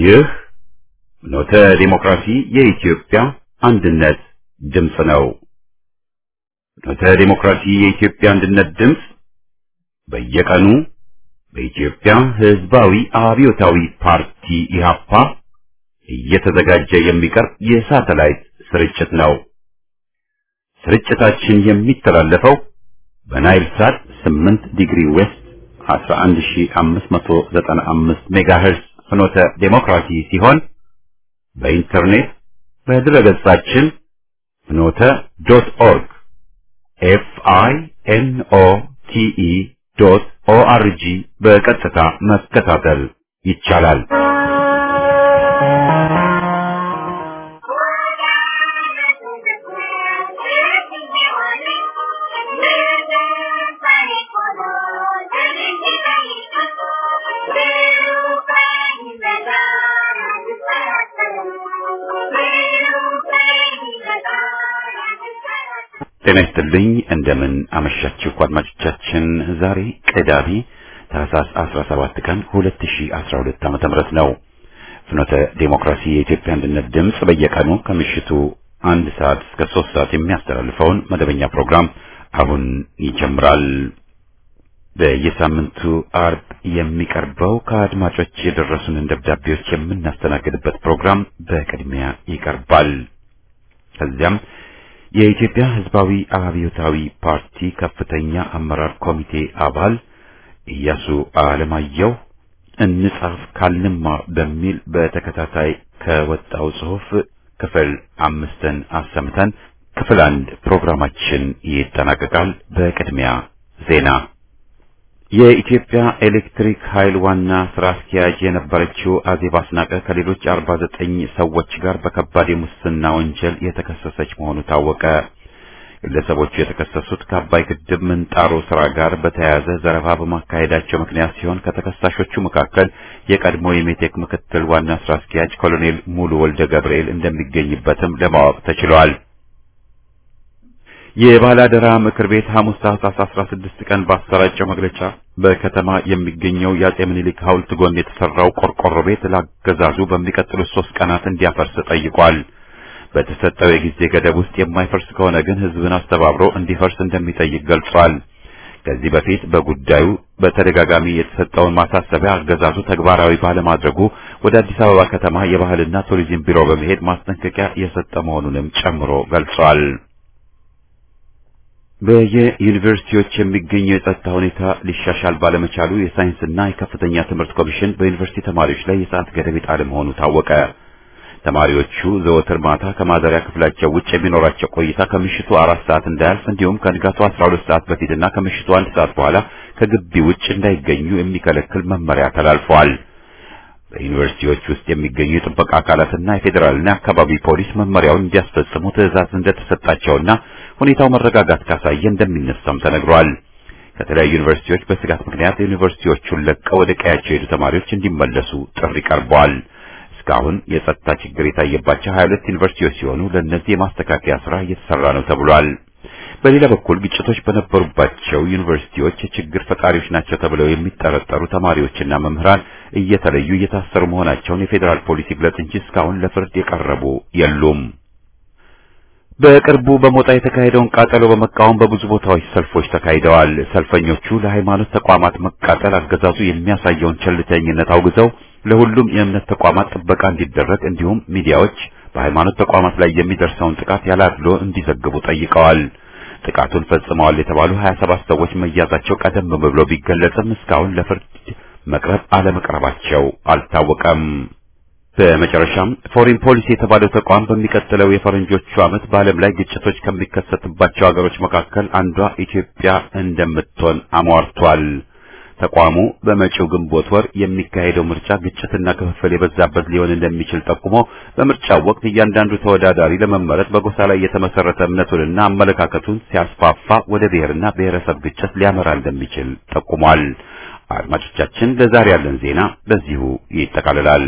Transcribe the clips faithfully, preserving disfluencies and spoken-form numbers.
ይህ ፍኖተ ዲሞክራሲ የኢትዮጵያ አንድነት ድምፅ ነው። ፍኖተ ዲሞክራሲ የኢትዮጵያ አንድነት ድምፅ በየቀኑ በኢትዮጵያ ሕዝባዊ አብዮታዊ ፓርቲ ኢህአፓ እየተዘጋጀ የሚቀርብ የሳተላይት ስርጭት ነው። ስርጭታችን የሚተላለፈው በናይል ሳት ስምንት ዲግሪ ዌስት አስራ አንድ ሺህ አምስት መቶ ዘጠና አምስት ሜጋሄርዝ ፍኖተ ዲሞክራሲ ሲሆን በኢንተርኔት በድረገጻችን ፍኖተ ዶት ኦርግ ኤፍ አይ ኤን ኦ ቲ ኢ ዶት ኦ አር ጂ በቀጥታ መከታተል ይቻላል። ጤና ይስጥልኝ። እንደምን አመሻችሁ አድማጮቻችን። ዛሬ ቅዳሜ ታህሳስ አስራ ሰባት ቀን ሁለት ሺህ አስራ ሁለት ዓመተ ምህረት ነው። ፍኖተ ዲሞክራሲ የኢትዮጵያ አንድነት ድምፅ በየቀኑ ከምሽቱ አንድ ሰዓት እስከ ሶስት ሰዓት የሚያስተላልፈውን መደበኛ ፕሮግራም አሁን ይጀምራል። በየሳምንቱ አርብ የሚቀርበው ከአድማጮች የደረሱንን ደብዳቤዎች የምናስተናግድበት ፕሮግራም በቅድሚያ ይቀርባል። ከዚያም የኢትዮጵያ ሕዝባዊ አብዮታዊ ፓርቲ ከፍተኛ አመራር ኮሚቴ አባል ኢያሱ አለማየሁ እንጻፍ ካልንማ በሚል በተከታታይ ከወጣው ጽሑፍ ክፍል አምስትን አሰምተን ክፍል አንድ ፕሮግራማችን ይጠናቀቃል። በቅድሚያ ዜና። የኢትዮጵያ ኤሌክትሪክ ኃይል ዋና ስራ አስኪያጅ የነበረችው አዜብ አስናቀ ከሌሎች አርባ ዘጠኝ ሰዎች ጋር በከባድ የሙስና ወንጀል የተከሰሰች መሆኑ ታወቀ። ግለሰቦቹ የተከሰሱት ከአባይ ግድብ ምንጣሮ ስራ ጋር በተያያዘ ዘረፋ በማካሄዳቸው ምክንያት ሲሆን ከተከሳሾቹ መካከል የቀድሞ የሜቴክ ምክትል ዋና ስራ አስኪያጅ ኮሎኔል ሙሉ ወልደ ገብርኤል እንደሚገኝበትም ለማወቅ ተችሏል። የባላደራ ምክር ቤት ሐሙስ ታህሳስ አስራ ስድስት ቀን ባሰራጨው መግለጫ በከተማ የሚገኘው የአጼ ምኒልክ ሐውልት ጎን የተሰራው ቆርቆሮ ቤት ለአገዛዙ በሚቀጥሉት ሶስት ቀናት እንዲያፈርስ ጠይቋል። በተሰጠው የጊዜ ገደብ ውስጥ የማይፈርስ ከሆነ ግን ሕዝብን አስተባብሮ እንዲፈርስ እንደሚጠይቅ ገልጿል። ከዚህ በፊት በጉዳዩ በተደጋጋሚ የተሰጠውን ማሳሰቢያ አገዛዙ ተግባራዊ ባለማድረጉ ወደ አዲስ አበባ ከተማ የባህልና ቱሪዝም ቢሮ በመሄድ ማስጠንቀቂያ የሰጠ መሆኑንም ጨምሮ ገልጿል። በየዩኒቨርሲቲዎች የሚገኘው የጸጥታ ሁኔታ ሊሻሻል ባለመቻሉ የሳይንስና የከፍተኛ ትምህርት ኮሚሽን በዩኒቨርሲቲ ተማሪዎች ላይ የሰዓት ገደብ የጣለ መሆኑ ታወቀ። ተማሪዎቹ ዘወትር ማታ ከማደሪያ ክፍላቸው ውጭ የሚኖራቸው ቆይታ ከምሽቱ አራት ሰዓት እንዳያልፍ እንዲሁም ከንጋቱ አስራ ሁለት ሰዓት በፊትና ከምሽቱ አንድ ሰዓት በኋላ ከግቢ ውጭ እንዳይገኙ የሚከለክል መመሪያ ተላልፈዋል። በዩኒቨርሲቲዎች ውስጥ የሚገኙ የጥበቃ አካላትና የፌዴራልና የአካባቢ ፖሊስ መመሪያውን እንዲያስፈጽሙ ትዕዛዝ እንደተሰጣቸውና ሁኔታው መረጋጋት ካሳየ እንደሚነሳም ተነግሯል። ከተለያዩ ዩኒቨርሲቲዎች በስጋት ምክንያት ዩኒቨርሲቲዎቹን ለቀው ወደ ቀያቸው የሄዱ ተማሪዎች እንዲመለሱ ጥሪ ቀርበዋል። እስካሁን የጸጥታ ችግር የታየባቸው ሀያ ሁለት ዩኒቨርሲቲዎች ሲሆኑ ለእነዚህ የማስተካከያ ስራ እየተሰራ ነው ተብሏል። በሌላ በኩል ግጭቶች በነበሩባቸው ዩኒቨርሲቲዎች የችግር ፈጣሪዎች ናቸው ተብለው የሚጠረጠሩ ተማሪዎችና መምህራን እየተለዩ እየታሰሩ መሆናቸውን የፌዴራል ፖሊስ ይግለጽ እንጂ እስካሁን ለፍርድ የቀረቡ የሉም። በቅርቡ በሞጣ የተካሄደውን ቃጠሎ በመቃወም በብዙ ቦታዎች ሰልፎች ተካሂደዋል። ሰልፈኞቹ ለሃይማኖት ተቋማት መቃጠል አገዛዙ የሚያሳየውን ቸልተኝነት አውግዘው ለሁሉም የእምነት ተቋማት ጥበቃ እንዲደረግ እንዲሁም ሚዲያዎች በሃይማኖት ተቋማት ላይ የሚደርሰውን ጥቃት ያላድሎ እንዲዘግቡ ጠይቀዋል። ጥቃቱን ፈጽመዋል የተባሉ ሀያ ሰባት ሰዎች መያዛቸው ቀደም ብሎ ቢገለጽም እስካሁን ለፍርድ መቅረብ አለመቅረባቸው አልታወቀም። በመጨረሻም ፎሪን ፖሊሲ የተባለው ተቋም በሚቀጥለው የፈረንጆቹ ዓመት በዓለም ላይ ግጭቶች ከሚከሰትባቸው ሀገሮች መካከል አንዷ ኢትዮጵያ እንደምትሆን አሟርቷል። ተቋሙ በመጪው ግንቦት ወር የሚካሄደው ምርጫ ግጭትና ክፍፍል የበዛበት ሊሆን እንደሚችል ጠቁሞ በምርጫው ወቅት እያንዳንዱ ተወዳዳሪ ለመመረጥ በጎሳ ላይ የተመሰረተ እምነቱንና አመለካከቱን ሲያስፋፋ ወደ ብሔርና ብሔረሰብ ግጭት ሊያመራ እንደሚችል ጠቁሟል። አድማጮቻችን፣ ለዛሬ ያለን ዜና በዚሁ ይጠቃልላል።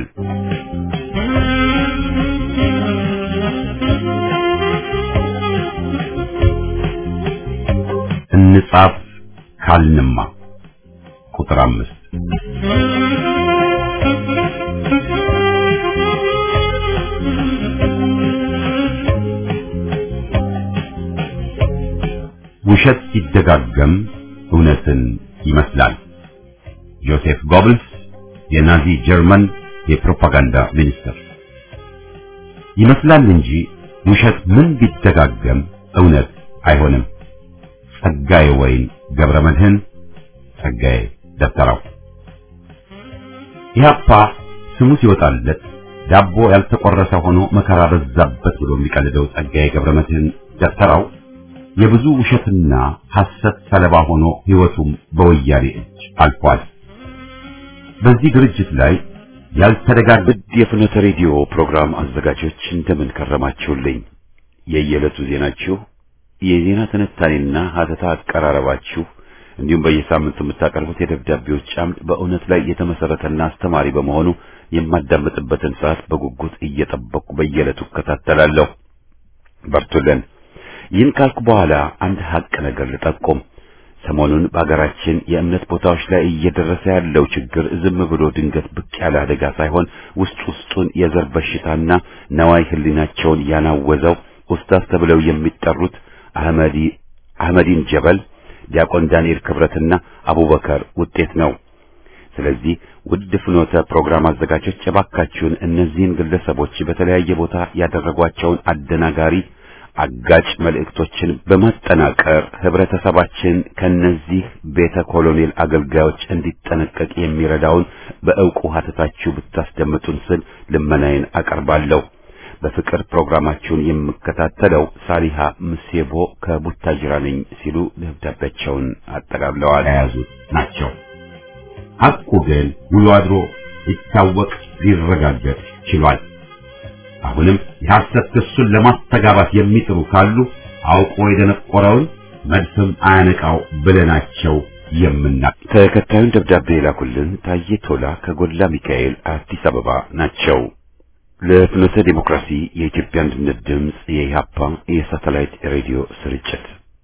እንጻፍ ካልንማ ቁጥር አምስት ውሸት ሲደጋገም እውነትን ይመስላል። ጆሴፍ ጎብልስ የናዚ ጀርመን የፕሮፓጋንዳ ሚኒስትር። ይመስላል እንጂ ውሸት ምን ቢደጋገም እውነት አይሆንም። ጸጋዬ ወይን ገብረመድህን ጸጋዬ ደብተራው። ኢህአፓ ስሙ ሲወጣለት ዳቦ ያልተቆረሰ ሆኖ መከራ በዛበት ብሎ የሚቀልደው ጸጋዬ ገብረመድህን ደብተራው የብዙ ውሸትና ሐሰት ሰለባ ሆኖ ሕይወቱም በወያኔ እጅ አልፏል። በዚህ ድርጅት ላይ ያልተደጋገመ የፍኖተ ሬዲዮ ፕሮግራም አዘጋጆች እንደምን ከረማችሁልኝ? የየዕለቱ ዜናችሁ፣ የዜና ትንታኔና ሀተታ አቀራረባችሁ እንዲሁም በየሳምንቱ የምታቀርቡት የደብዳቤዎች አምድ በእውነት ላይ የተመሰረተና አስተማሪ በመሆኑ የማዳመጥበትን ሰዓት በጉጉት እየጠበቅኩ በየዕለቱ እከታተላለሁ። በርቱልን። ይህን ካልኩ በኋላ አንድ ሀቅ ነገር ልጠቁም። ሰሞኑን በአገራችን የእምነት ቦታዎች ላይ እየደረሰ ያለው ችግር ዝም ብሎ ድንገት ብቅ ያለ አደጋ ሳይሆን ውስጥ ውስጡን የዘር በሽታና ነዋይ ህሊናቸውን ያናወዘው ኡስታዝ ተብለው የሚጠሩት አህመዲ አህመዲን ጀበል፣ ዲያቆን ዳንኤል ክብረትና አቡበከር ውጤት ነው። ስለዚህ ውድ ፍኖተ ፕሮግራም አዘጋጆች እባካችሁን እነዚህን ግለሰቦች በተለያየ ቦታ ያደረጓቸውን አደናጋሪ አጋጭ መልእክቶችን በማጠናቀር ህብረተሰባችን ከነዚህ ቤተ ኮሎኔል አገልጋዮች እንዲጠነቀቅ የሚረዳውን በእውቁ ሀተታችሁ ብታስደምጡን ስል ልመናዬን አቀርባለሁ። በፍቅር ፕሮግራማችሁን የምከታተለው ሳሊሃ ምሴቦ ከቡታጅራ ነኝ ሲሉ ደብዳቤያቸውን አጠቃለዋል ያዙት ናቸው። ሐቁ ግን ውሎ አድሮ ሊታወቅ ሊረጋገጥ ችሏል። አሁንም የሐሰት ክሱን ለማስተጋባት የሚጥሩ ካሉ አውቆ የደነቆረውን መድፍም አያነቃው ብለናቸው የምና ተከታዩን ደብዳቤ ላኩልን ታዬ ቶላ ከጎላ ሚካኤል አዲስ አበባ ናቸው። ለፍኖተ ዲሞክራሲ የኢትዮጵያ አንድነት ድምጽ የኢሃፓ የሳተላይት ሬዲዮ ስርጭት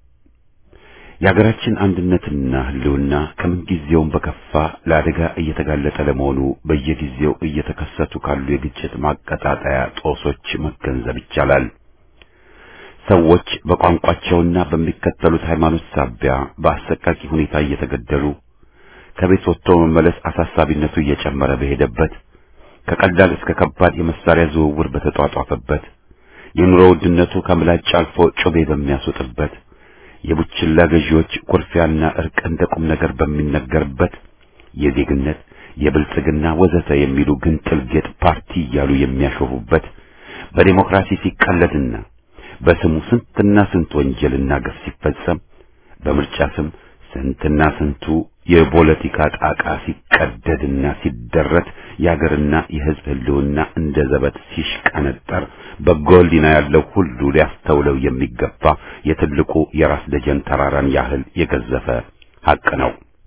የሀገራችን አንድነትና ህልውና ከምንጊዜውም በከፋ ለአደጋ እየተጋለጠ ለመሆኑ በየጊዜው እየተከሰቱ ካሉ የግጭት ማቀጣጣያ ጦሶች መገንዘብ ይቻላል። ሰዎች በቋንቋቸውና በሚከተሉት ሃይማኖት ሳቢያ በአሰቃቂ ሁኔታ እየተገደሉ ከቤት ወጥቶ መመለስ አሳሳቢነቱ እየጨመረ በሄደበት ከቀላል እስከ ከባድ የመሳሪያ ዝውውር በተጧጧፈበት የኑሮ ውድነቱ ከምላጭ አልፎ ጮቤ በሚያስወጥበት የቡችላ ገዢዎች ኩርፊያና እርቅ እንደ ቁም ነገር በሚነገርበት የዜግነት የብልጽግና ወዘተ የሚሉ ግንጥል ጌጥ ፓርቲ እያሉ የሚያሾፉበት በዲሞክራሲ ሲቀለድና በስሙ ስንትና ስንት ወንጀልና ግፍ ሲፈጸም በምርጫ ስም ስንትና ስንቱ የፖለቲካ ጣቃ ሲቀደድና ሲደረት የአገርና የሕዝብ ህልውና እንደ ዘበት ሲሽቀነጠር በጎልዲና ያለው ሁሉ ሊያስተውለው የሚገባ የትልቁ የራስ ደጀን ተራራን ያህል የገዘፈ ሐቅ ነው።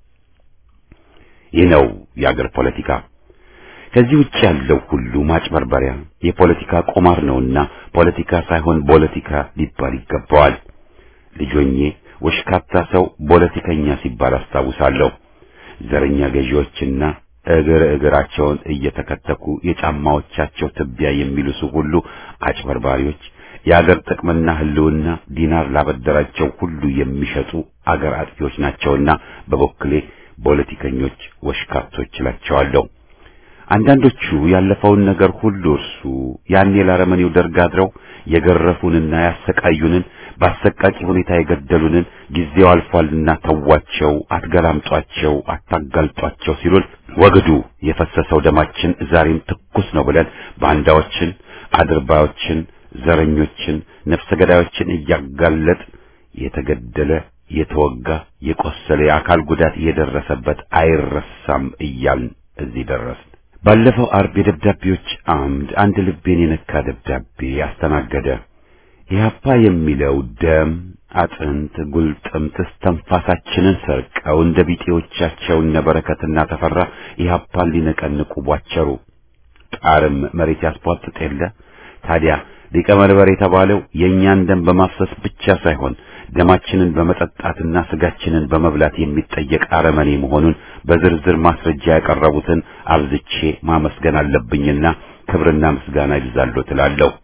ይህ ነው የአገር ፖለቲካ። ከዚህ ውጭ ያለው ሁሉ ማጭበርበሪያ የፖለቲካ ቁማር ነውና ፖለቲካ ሳይሆን ፖለቲካ ሊባል ይገባዋል። ልጆኜ ወሽካታ ሰው ፖለቲከኛ ሲባል አስታውሳለሁ። ዘረኛ ገዢዎችና እግር እግራቸውን እየተከተኩ የጫማዎቻቸው ትቢያ የሚሉሱ ሁሉ አጭበርባሪዎች፣ የአገር ጥቅምና ህልውና ዲናር ላበደራቸው ሁሉ የሚሸጡ አገር አጥፊዎች ናቸውና በበኩሌ ፖለቲከኞች ወሽካቶች እላቸዋለሁ። አንዳንዶቹ ያለፈውን ነገር ሁሉ እርሱ ያኔ ለአረመኔው ደርግ አድረው የገረፉንና ያሰቃዩንን በአሰቃቂ ሁኔታ የገደሉንን ጊዜው አልፏልና ተዋቸው፣ አትገላምጧቸው፣ አታጋልጧቸው ሲሉን ወግዱ የፈሰሰው ደማችን ዛሬም ትኩስ ነው ብለን ባንዳዎችን፣ አድርባዮችን፣ ዘረኞችን፣ ነፍሰ ገዳዮችን እያጋለጥ የተገደለ የተወጋ የቆሰለ የአካል ጉዳት የደረሰበት አይረሳም እያልን እዚህ ደረስን። ባለፈው አርብ የደብዳቤዎች አምድ አንድ ልቤን የነካ ደብዳቤ ያስተናገደ። ኢህአፓ የሚለው ደም አጥንት ጉልጥምት እስትንፋሳችንን ሰርቀው እንደ ቢጤዎቻቸው እነ በረከትና ተፈራ ኢህአፓን ሊነቀንቁ ቧቸሩ። ጣርም መሬት ያስቧጥጥ የለ ታዲያ ሊቀመንበር የተባለው የእኛን ደም በማፍሰስ ብቻ ሳይሆን ደማችንን በመጠጣትና ስጋችንን በመብላት የሚጠየቅ አረመኔ መሆኑን በዝርዝር ማስረጃ ያቀረቡትን አብዝቼ ማመስገን አለብኝና ክብርና ምስጋና ይብዛልዎት እላለሁ።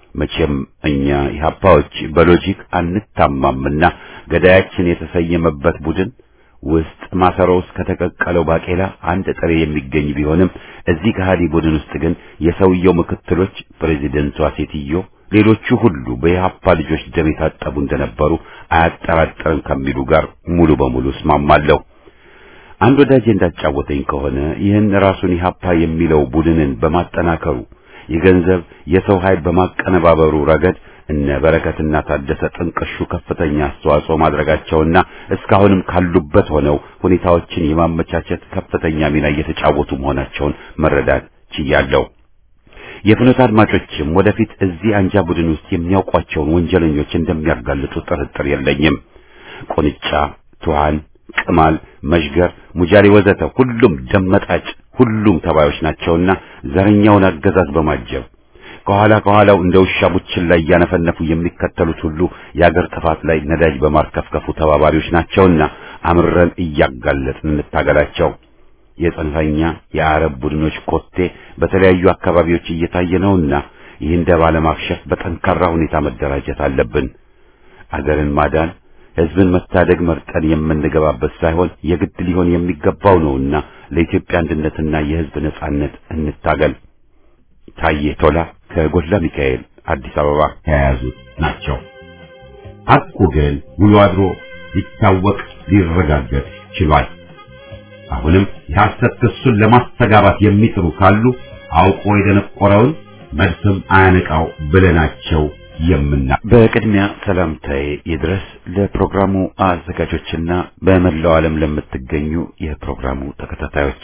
መቼም እኛ ኢህአፓዎች በሎጂክ አንታማምና ገዳያችን የተሰየመበት ቡድን ውስጥ ማሰሮ ውስጥ ከተቀቀለው ባቄላ አንድ ጥሬ የሚገኝ ቢሆንም እዚህ ከሃዲ ቡድን ውስጥ ግን የሰውየው ምክትሎች ፕሬዚደንቷ ሴትዮ ሌሎቹ ሁሉ በኢህአፓ ልጆች ደም የታጠቡ እንደነበሩ አያጠራጥርም ከሚሉ ጋር ሙሉ በሙሉ እስማማለሁ። አንድ ወዳጄ እንዳጫወተኝ ከሆነ ይህን ራሱን ኢህአፓ የሚለው ቡድንን በማጠናከሩ የገንዘብ የሰው ኃይል በማቀነባበሩ ረገድ እነ በረከትና ታደሰ ጥንቅሹ ከፍተኛ አስተዋጽኦ ማድረጋቸውና እስካሁንም ካሉበት ሆነው ሁኔታዎችን የማመቻቸት ከፍተኛ ሚና እየተጫወቱ መሆናቸውን መረዳት ችያለሁ። የፍኖት አድማጮችም ወደፊት እዚህ አንጃ ቡድን ውስጥ የሚያውቋቸውን ወንጀለኞች እንደሚያጋልጡ ጥርጥር የለኝም። ቁንጫ፣ ቱሃን፣ ቅማል፣ መሽገር፣ ሙጃሌ ወዘተ ሁሉም ደመጣጭ ሁሉም ተባዮች ናቸውና ዘረኛውን አገዛዝ በማጀብ ከኋላ ከኋላው እንደ ውሻ ቡችን ላይ ያነፈነፉ የሚከተሉት ሁሉ የአገር ጥፋት ላይ ነዳጅ በማርከፍከፉ ተባባሪዎች ናቸውና አምረን እያጋለጥን እንታገላቸው። የጽንፈኛ የአረብ ቡድኖች ኮቴ በተለያዩ አካባቢዎች እየታየ ነውና ይህን ደባ ለማክሸፍ በጠንካራ ሁኔታ መደራጀት አለብን። አገርን ማዳን ህዝብን መታደግ መርጠን የምንገባበት ሳይሆን የግድ ሊሆን የሚገባው ነውና ለኢትዮጵያ አንድነትና የህዝብ ነጻነት እንታገል። ታዬ ቶላ ከጎላ ሚካኤል አዲስ አበባ ተያያዙት ናቸው። ሐቁ ግን ውሎ አድሮ ሊታወቅ ሊረጋገጥ ችሏል። አሁንም የሐሰት ክሱን ለማስተጋባት የሚጥሩ ካሉ አውቆ የደነቆረውን መልስም አያነቃው ብለናቸው የምና በቅድሚያ ሰላምታዬ ይድረስ ለፕሮግራሙ አዘጋጆችና በመላው ዓለም ለምትገኙ የፕሮግራሙ ተከታታዮች።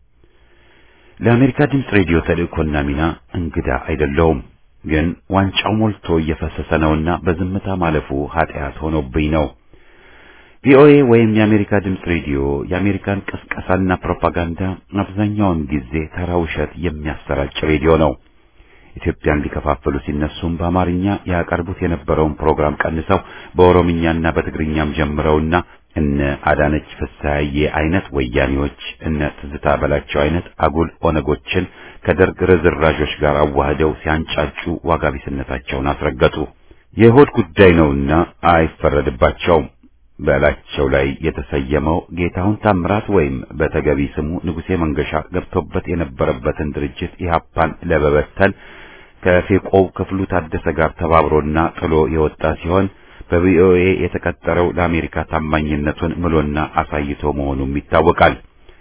ለአሜሪካ ድምፅ ሬዲዮ ተልእኮና ሚና እንግዳ አይደለሁም፣ ግን ዋንጫው ሞልቶ እየፈሰሰ ነውና በዝምታ ማለፉ ኃጢአት ሆኖብኝ ነው። ቪኦኤ ወይም የአሜሪካ ድምፅ ሬዲዮ የአሜሪካን ቅስቀሳና ፕሮፓጋንዳ አብዛኛውን ጊዜ ተራ ውሸት የሚያሰራጭ ሬዲዮ ነው። ኢትዮጵያን ሊከፋፈሉ ሲነሱም በአማርኛ ያቀርቡት የነበረውን ፕሮግራም ቀንሰው በኦሮምኛና በትግርኛም ጀምረውና እነ አዳነች ፍሳዬ አይነት ወያኔዎች እነ ትዝታ በላቸው አይነት አጉል ኦነጎችን ከደርግ ርዝራዦች ጋር አዋህደው ሲያንጫጩ ዋጋ ቢስነታቸውን አስረገጡ። የሆድ ጉዳይ ነውና አይፈረድባቸውም። በላቸው ላይ የተሰየመው ጌታሁን ታምራት ወይም በተገቢ ስሙ ንጉሴ መንገሻ ገብቶበት የነበረበትን ድርጅት ኢህአፓን ለበበተን ከፌቆው ክፍሉ ታደሰ ጋር ተባብሮና ጥሎ የወጣ ሲሆን በቪኦኤ የተቀጠረው ለአሜሪካ ታማኝነቱን ምሎና አሳይቶ መሆኑም ይታወቃል።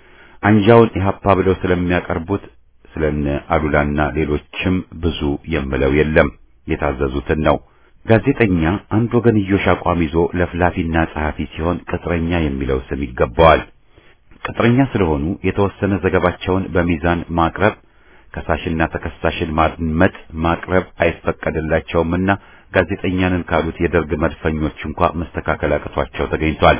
አንጃውን ኢህአፓ ብለው ስለሚያቀርቡት ስለነ አሉላና ሌሎችም ብዙ የምለው የለም፣ የታዘዙትን ነው። ጋዜጠኛ አንድ ወገንዮሽ አቋም ይዞ ለፍላፊና ጸሐፊ ሲሆን ቅጥረኛ የሚለው ስም ይገባዋል። ቅጥረኛ ስለሆኑ የተወሰነ ዘገባቸውን በሚዛን ማቅረብ፣ ከሳሽና ተከሳሽን ማድመጥ ማቅረብ አይፈቀድላቸውምና ጋዜጠኛንን ካሉት የደርግ መድፈኞች እንኳን መስተካከል አቅቷቸው ተገኝቷል።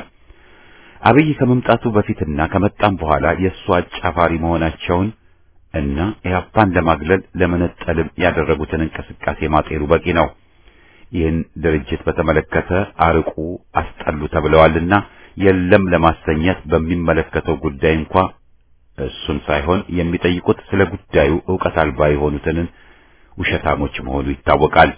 አብይ ከመምጣቱ በፊትና ከመጣም በኋላ የእሱ አጫፋሪ መሆናቸውን እና ኢህአፓን ለማግለል ለመነጠልም ያደረጉትን እንቅስቃሴ ማጤሩ በቂ ነው። ይህን ድርጅት በተመለከተ አርቁ አስጠሉ ተብለዋልና የለም ለማሰኘት በሚመለከተው ጉዳይ እንኳን እሱን ሳይሆን የሚጠይቁት ስለ ጉዳዩ ዕውቀት አልባ የሆኑትን ውሸታሞች መሆኑ ይታወቃል።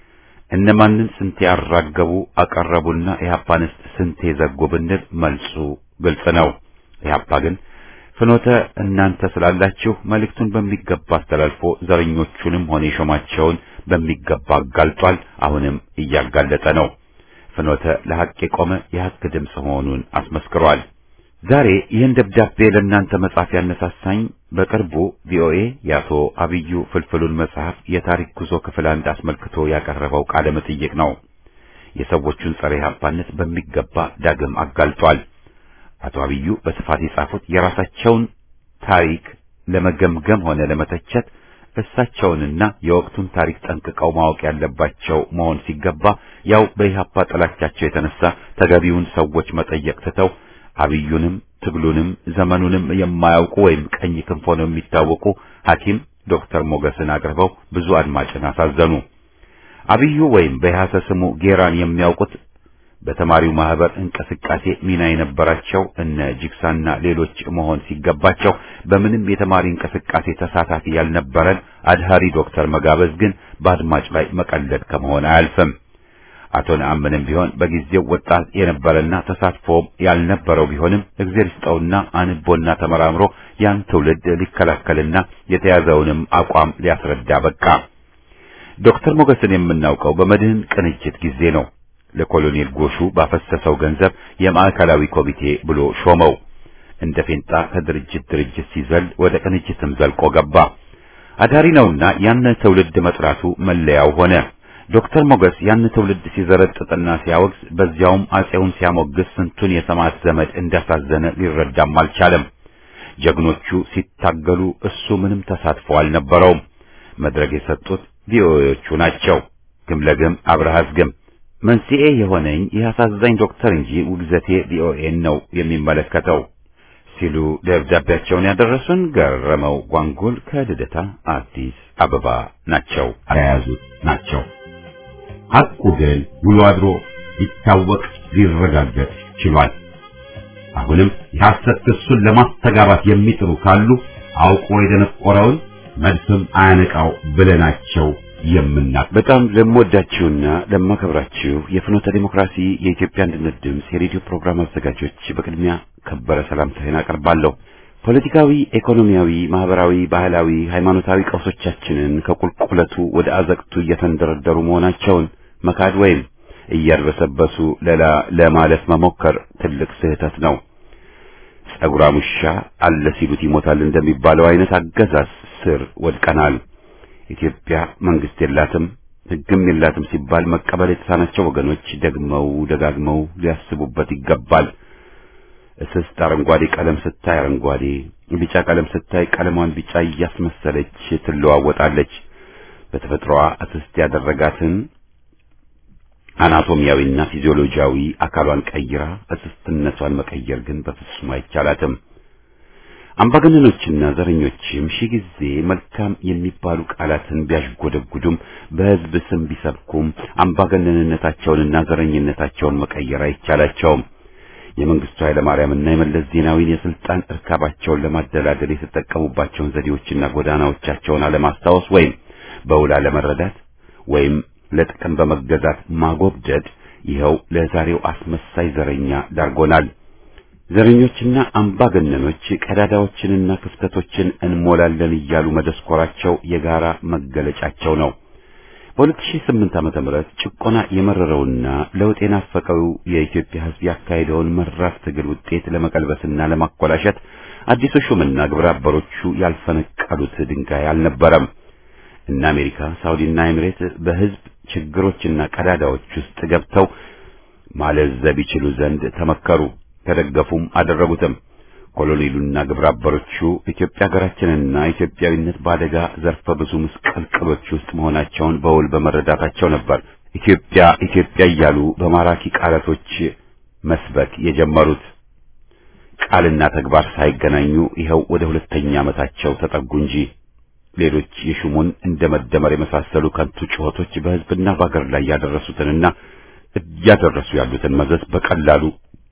እነማንን ስንት ያራገቡ አቀረቡና ኢህአፓንስ ስንት የዘጉ ብንል መልሱ ግልጽ ነው። ኢህአፓ ግን ፍኖተ እናንተ ስላላችሁ መልእክቱን በሚገባ አስተላልፎ ዘረኞቹንም ሆነ የሾማቸውን በሚገባ አጋልጧል። አሁንም እያጋለጠ ነው። ፍኖተ ለሐቅ የቆመ የሐቅ ድምጽ መሆኑን አስመስክሯል። ዛሬ ይህን ደብዳቤ ለእናንተ መጻፍ ያነሳሳኝ በቅርቡ ቪኦኤ የአቶ አብዩ ፍልፍሉን መጽሐፍ የታሪክ ጉዞ ክፍል አንድ አስመልክቶ ያቀረበው ቃለ መጠይቅ ነው። የሰዎቹን ጸረ ኢህአፓነት በሚገባ ዳግም አጋልጧል። አቶ አብዩ በስፋት የጻፉት የራሳቸውን ታሪክ ለመገምገም ሆነ ለመተቸት እሳቸውንና የወቅቱን ታሪክ ጠንቅቀው ማወቅ ያለባቸው መሆን ሲገባ ያው በኢህአፓ ጥላቻቸው የተነሳ ተገቢውን ሰዎች መጠየቅ ትተው አብዩንም ትግሉንም ዘመኑንም የማያውቁ ወይም ቀኝ ክንፍ ሆነው የሚታወቁ ሐኪም ዶክተር ሞገስን አቅርበው ብዙ አድማጭን አሳዘኑ። አብዩ ወይም በሐሰ ስሙ ጌራን የሚያውቁት በተማሪው ማህበር እንቅስቃሴ ሚና የነበራቸው እነ ጅክሳና ሌሎች መሆን ሲገባቸው በምንም የተማሪ እንቅስቃሴ ተሳታፊ ያልነበረን አድሃሪ ዶክተር መጋበዝ ግን በአድማጭ ላይ መቀለድ ከመሆን አያልፍም። አቶ ነአምንም ቢሆን በጊዜው ወጣት የነበረና ተሳትፎም ያልነበረው ቢሆንም እግዚአብሔር ይስጠውና አንቦና ተመራምሮ ያን ትውልድ ሊከላከልና የተያዘውንም አቋም ሊያስረዳ በቃ። ዶክተር ሞገስን የምናውቀው በመድህን ቅንጅት ጊዜ ነው። ለኮሎኔል ጎሹ ባፈሰሰው ገንዘብ የማዕከላዊ ኮሚቴ ብሎ ሾመው። እንደ ፌንጣ ከድርጅት ድርጅት ሲዘል ወደ ቅንጅትም ዘልቆ ገባ። አዳሪ ነውና ያን ትውልድ መጥራቱ መለያው ሆነ። ዶክተር ሞገስ ያን ትውልድ ሲዘረጥጥና ሲያወግዝ በዚያውም አጼውን ሲያሞግስ ስንቱን የሰማዕት ዘመድ እንዳሳዘነ ሊረዳም አልቻለም። ጀግኖቹ ሲታገሉ እሱ ምንም ተሳትፎ አልነበረውም። መድረክ የሰጡት ቪኦኤዎቹ ናቸው። ግም ለግም አብረሃዝ ግም መንስኤ የሆነኝ ያሳዛኝ ዶክተር እንጂ ውግዘቴ ቪኦኤን ነው የሚመለከተው ሲሉ ደብዳቤያቸውን ያደረሱን ገረመው ጓንጎል ከልደታ አዲስ አበባ ናቸው። አያያዙት ናቸው። ሐቁ ግን ውሎ አድሮ ይታወቅ ሊረጋገጥ ችሏል። አሁንም የሐሰት ክሱን ለማስተጋባት የሚጥሩ ካሉ አውቆ የደነቆረውን መድፍም አያነቃው ብለናቸው የምና በጣም ለምወዳችሁና ለማከብራችሁ የፍኖተ ዲሞክራሲ የኢትዮጵያ አንድነት ድምፅ የሬዲዮ ፕሮግራም አዘጋጆች በቅድሚያ ከበረ ሰላምታዬን አቀርባለሁ። ፖለቲካዊ፣ ኢኮኖሚያዊ፣ ማህበራዊ፣ ባህላዊ፣ ሃይማኖታዊ ቀውሶቻችንን ከቁልቁለቱ ወደ አዘቅቱ እየተንደረደሩ መሆናቸውን መካድ ወይም እያርበሰበሱ ለላ ለማለፍ መሞከር ትልቅ ስህተት ነው። ጸጉራም ውሻ አለ ሲሉት ይሞታል እንደሚባለው አይነት አገዛዝ ስር ወድቀናል። ኢትዮጵያ መንግስት የላትም ሕግም የላትም ሲባል መቀበል የተሳናቸው ወገኖች ደግመው ደጋግመው ሊያስቡበት ይገባል። እስስት አረንጓዴ ቀለም ስታይ አረንጓዴ፣ ቢጫ ቀለም ስታይ ቀለሟን ቢጫ እያስመሰለች ትለዋወጣለች። በተፈጥሮዋ እስስት ያደረጋትን አናቶሚያዊና ፊዚዮሎጂያዊ አካሏን ቀይራ እስስትነቷን መቀየር ግን በፍጹም አይቻላትም። አምባገነኖችና ዘረኞችም ሺህ ጊዜ መልካም የሚባሉ ቃላትን ቢያሽጎደጉዱም በህዝብ ስም ቢሰብኩም አምባገነንነታቸውንና ዘረኝነታቸውን መቀየር አይቻላቸውም። የመንግስቱ ኃይለ ማርያምና የመለስ ዜናዊን የስልጣን እርካባቸውን ለማደላደል የተጠቀሙባቸውን ዘዴዎችና ጎዳናዎቻቸውን አለማስታወስ ወይም በውላ ለመረዳት ወይም ለጥቅም በመገዛት ማጎብደድ ይኸው ለዛሬው አስመሳይ ዘረኛ ዳርጎናል። ዘረኞችና አምባገነኖች ቀዳዳዎችንና ክፍተቶችን እንሞላለን እያሉ መደስኮራቸው የጋራ መገለጫቸው ነው። በሁለት ሺህ ስምንት ዓመተ ምህረት ጭቆና የመረረውና ለውጥ የናፈቀው የኢትዮጵያ ሕዝብ ያካሄደውን መራር ትግል ውጤት ለመቀልበስና ለማኮላሸት አዲሱ ሹምና ግብረ አበሮቹ ያልፈነቀሉት ድንጋይ አልነበረም። እና አሜሪካ፣ ሳውዲና ኤሚሬት በሕዝብ ችግሮችና ቀዳዳዎች ውስጥ ገብተው ማለዘብ ይችሉ ዘንድ ተመከሩ፣ ተደገፉም አደረጉትም። ኮሎኔሉና ግብረ አበሮቹ ኢትዮጵያ ሀገራችንና ኢትዮጵያዊነት ባደጋ ዘርፈ ብዙ ምስቅልቅሎች ውስጥ መሆናቸውን በውል በመረዳታቸው ነበር ኢትዮጵያ ኢትዮጵያ እያሉ በማራኪ ቃላቶች መስበክ የጀመሩት። ቃልና ተግባር ሳይገናኙ ይኸው ወደ ሁለተኛ ዓመታቸው ተጠጉ እንጂ ሌሎች የሹሙን እንደመደመር የመሳሰሉ ከንቱ ጩኸቶች በሕዝብና በአገር ላይ ያደረሱትንና እያደረሱ ያሉትን መዘዝ በቀላሉ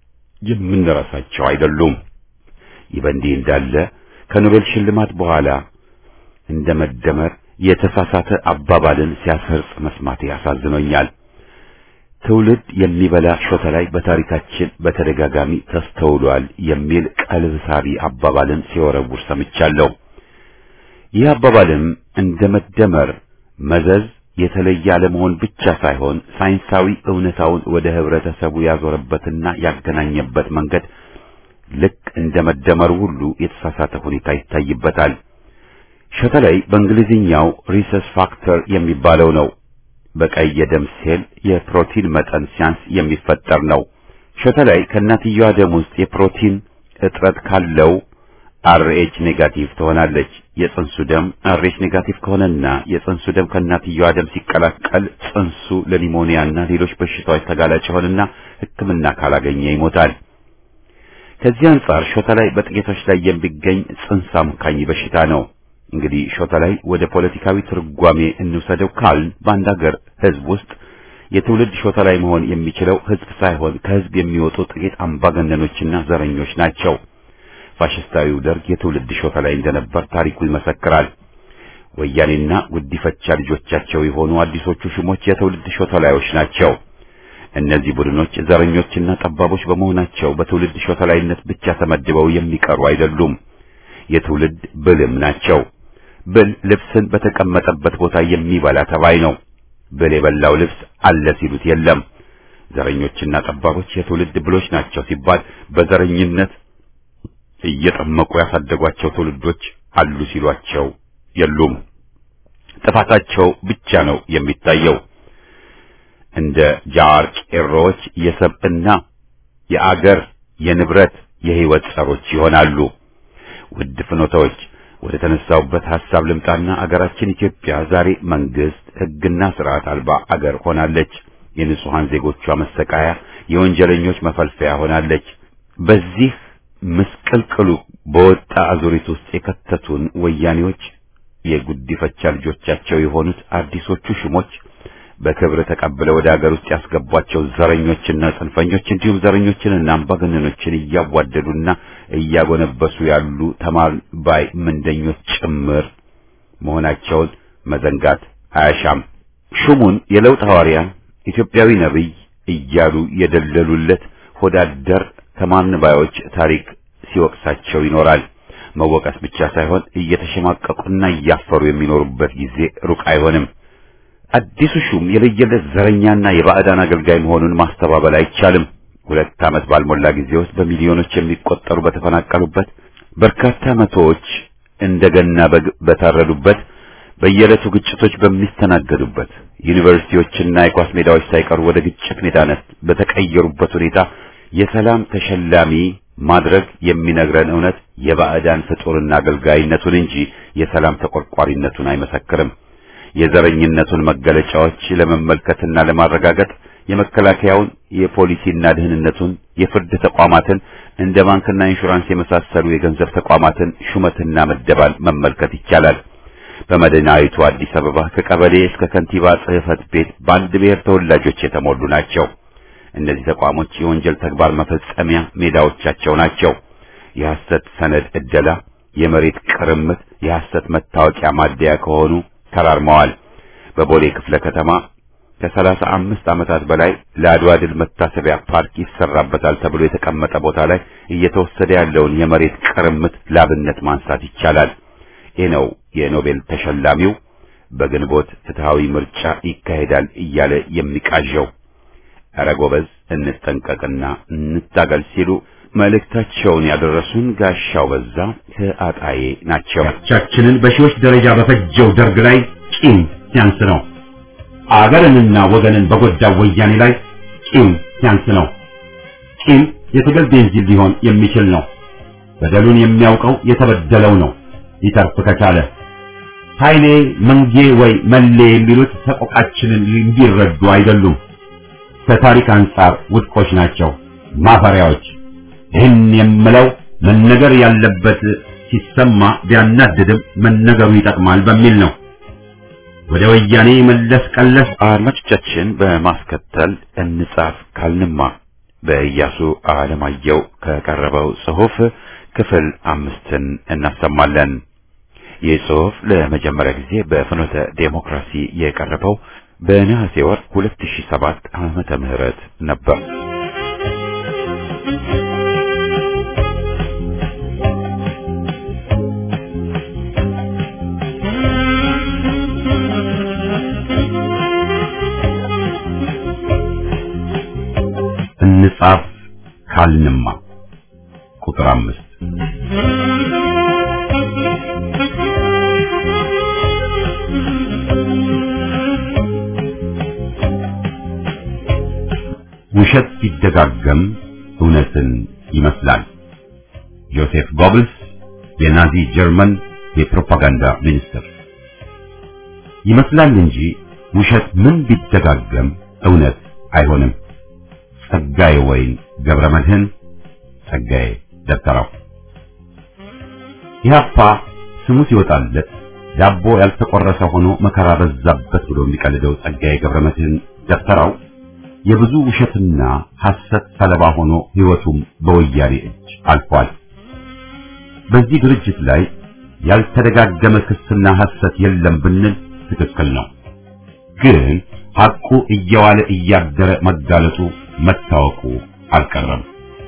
የምንረሳቸው አይደሉም። ይህ በእንዲህ እንዳለ ከኖቤል ሽልማት በኋላ እንደመደመር የተሳሳተ አባባልን ሲያሰርጽ መስማት ያሳዝኖኛል። ትውልድ የሚበላ ሾተ ላይ በታሪካችን በተደጋጋሚ ተስተውሏል የሚል ቀልብ ሳቢ አባባልን ሲወረውር ሰምቻለሁ። ይህ አባባልም እንደመደመር መዘዝ የተለየ አለመሆን ብቻ ሳይሆን ሳይንሳዊ እውነታውን ወደ ህብረተሰቡ ያዞረበትና ያገናኘበት መንገድ ልክ እንደመደመር ሁሉ የተሳሳተ ሁኔታ ይታይበታል። ሾተ ላይ በእንግሊዝኛው ሪሰስ ፋክተር የሚባለው ነው። በቀይ የደም ሴል የፕሮቲን መጠን ሲያንስ የሚፈጠር ነው። ሾተ ላይ ከእናትየዋ ደም ውስጥ የፕሮቲን እጥረት ካለው አርኤች ኔጋቲቭ ትሆናለች። የጽንሱ ደም አርኤች ኔጋቲቭ ከሆነና የጽንሱ ደም ከእናትየዋ ደም ሲቀላቀል ጽንሱ ለኒሞኒያና ሌሎች በሽታዎች ተጋላጭ ይሆንና ሕክምና ካላገኘ ይሞታል። ከዚህ አንጻር ሾተ ላይ በጥቂቶች ላይ የሚገኝ ጽንስ አምካኝ በሽታ ነው። እንግዲህ ሾተ ላይ ወደ ፖለቲካዊ ትርጓሜ እንውሰደው ካል በአንድ ሀገር ህዝብ ውስጥ የትውልድ ሾተ ላይ መሆን የሚችለው ህዝብ ሳይሆን ከህዝብ የሚወጡ ጥቂት አምባገነኖችና ዘረኞች ናቸው። ፋሽስታዊው ደርግ የትውልድ ሾተ ላይ እንደነበር ታሪኩ ይመሰክራል። ወያኔና ጉዲፈቻ ልጆቻቸው የሆኑ አዲሶቹ ሹሞች የትውልድ ሾተላዮች ናቸው። እነዚህ ቡድኖች ዘረኞችና ጠባቦች በመሆናቸው በትውልድ ሾተላይነት ብቻ ተመድበው የሚቀሩ አይደሉም። የትውልድ ብልም ናቸው። ብል ልብስን በተቀመጠበት ቦታ የሚበላ ተባይ ነው። ብል የበላው ልብስ አለ ሲሉት የለም። ዘረኞችና ጠባቦች የትውልድ ብሎች ናቸው ሲባል በዘረኝነት እየጠመቁ ያሳደጓቸው ትውልዶች አሉ ሲሏቸው የሉም። ጥፋታቸው ብቻ ነው የሚታየው። እንደ ጃር ቄሮች የሰብዕና የአገር የንብረት የህይወት ጸሮች ይሆናሉ። ውድ ፍኖታዎች ወደ ተነሳውበት ሐሳብ ልምጣና አገራችን ኢትዮጵያ ዛሬ መንግስት ሕግና ስርዓት አልባ አገር ሆናለች። የንጹሃን ዜጎቿ መሰቃያ፣ የወንጀለኞች መፈልፈያ ሆናለች። በዚህ ምስቅልቅሉ በወጣ አዙሪት ውስጥ የከተቱን ወያኔዎች የጉዲፈቻ ልጆቻቸው የሆኑት አዲሶቹ ሽሞች በክብር ተቀብለው ወደ ሀገር ውስጥ ያስገቧቸው ዘረኞችና ጽንፈኞች እንዲሁም ዘረኞችንና አምባገነኖችን እያዋደዱና እያጎነበሱ ያሉ ተማር ባይ ምንደኞች ጭምር መሆናቸውን መዘንጋት አያሻም። ሹሙን የለውጥ ሐዋርያ ኢትዮጵያዊ ነብይ እያሉ የደለሉለት ሆዳደር ተማንባዮች ታሪክ ሲወቅሳቸው ይኖራል። መወቀስ ብቻ ሳይሆን እየተሸማቀቁና እያፈሩ የሚኖሩበት ጊዜ ሩቅ አይሆንም። አዲሱ ሹም የለየለት ዘረኛና የባዕዳን አገልጋይ መሆኑን ማስተባበል አይቻልም። ሁለት ዓመት ባልሞላ ጊዜ ውስጥ በሚሊዮኖች የሚቆጠሩ በተፈናቀሉበት፣ በርካታ መቶዎች እንደገና በግ በታረዱበት፣ በየዕለቱ ግጭቶች በሚስተናገዱበት፣ ዩኒቨርሲቲዎችና የኳስ ሜዳዎች ሳይቀሩ ወደ ግጭት ሜዳነት በተቀየሩበት ሁኔታ የሰላም ተሸላሚ ማድረግ የሚነግረን እውነት የባዕዳን ፍጡርና አገልጋይነቱን እንጂ የሰላም ተቆርቋሪነቱን አይመሰክርም። የዘረኝነቱን መገለጫዎች ለመመልከትና ለማረጋገጥ የመከላከያውን፣ የፖሊሲና ደህንነቱን፣ የፍርድ ተቋማትን እንደ ባንክና ኢንሹራንስ የመሳሰሉ የገንዘብ ተቋማትን ሹመትና መደባል መመልከት ይቻላል። በመዲናይቱ አዲስ አበባ ከቀበሌ እስከ ከንቲባ ጽሕፈት ቤት በአንድ ብሔር ተወላጆች የተሞሉ ናቸው። እነዚህ ተቋሞች የወንጀል ተግባር መፈጸሚያ ሜዳዎቻቸው ናቸው። የሐሰት ሰነድ ዕደላ፣ የመሬት ቅርምት፣ የሐሰት መታወቂያ ማደያ ከሆኑ ተራርመዋል። በቦሌ ክፍለ ከተማ ከሰላሳ አምስት ዓመታት በላይ ለአድዋ ድል መታሰቢያ ፓርክ ይሰራበታል ተብሎ የተቀመጠ ቦታ ላይ እየተወሰደ ያለውን የመሬት ቅርምት ላብነት ማንሳት ይቻላል። ይህ ነው የኖቤል ተሸላሚው በግንቦት ፍትሃዊ ምርጫ ይካሄዳል እያለ የሚቃዠው። ኧረ ጎበዝ እንጠንቀቅና እንታገል ሲሉ መልእክታቸውን ያደረሱን ጋሻው በዛ ከአጣዬ ናቸው። ቻችንን በሺዎች ደረጃ በፈጀው ደርግ ላይ ቂም ሲያንስ ነው። አገርንና ወገንን በጎዳው ወያኔ ላይ ቂም ሲያንስ ነው። ቂም የትግል ቤንዚን ሊሆን የሚችል ነው። በደሉን የሚያውቀው የተበደለው ነው። ሊተርፍ ከቻለ ኃይሌ መንጌ ወይ መሌ የሚሉት ሰቆቃችንን እንዲረዱ አይደሉም። ከታሪክ አንጻር ውድቆች ናቸው፣ ማፈሪያዎች። ይህን የምለው መነገር ያለበት ሲሰማ ቢያናድድም መነገሩ ይጠቅማል በሚል ነው። ወደ ወያኔ መለስ ቀለስ። አድማጮቻችን በማስከተል እንጻፍ ካልንማ በኢያሱ አለማየሁ ከቀረበው ጽሑፍ ክፍል አምስትን እናሰማለን። ይህ ጽሑፍ ለመጀመሪያ ጊዜ በፍኖተ ዴሞክራሲ የቀረበው በነሐሴ ወር ሁለት ሺህ ሰባት ዓመተ ምህረት ነበር። እንጻፍ ካልንማ ቁጥር አምስት ውሸት ሲደጋገም እውነትን ይመስላል። ጆሴፍ ጎብልስ የናዚ ጀርመን የፕሮፓጋንዳ ሚኒስትር። ይመስላል እንጂ ውሸት ምን ቢደጋገም እውነት አይሆንም። ጸጋዬ ወይን ገብረመድህን ጸጋዬ ደብተራው። ኢህአፓ ስሙ ሲወጣለት ዳቦ ያልተቆረሰ ሆኖ መከራ በዛበት ብሎ የሚቀልደው ጸጋዬ ገብረመድህን ደብተራው የብዙ ውሸትና ሐሰት ሰለባ ሆኖ ሕይወቱም በወያኔ እጅ አልፏል። በዚህ ድርጅት ላይ ያልተደጋገመ ክስና ሐሰት የለም ብንል ትክክል ነው። ግን ሐቁ እየዋለ እያደረ መጋለጡ መታወቁ አልቀረም።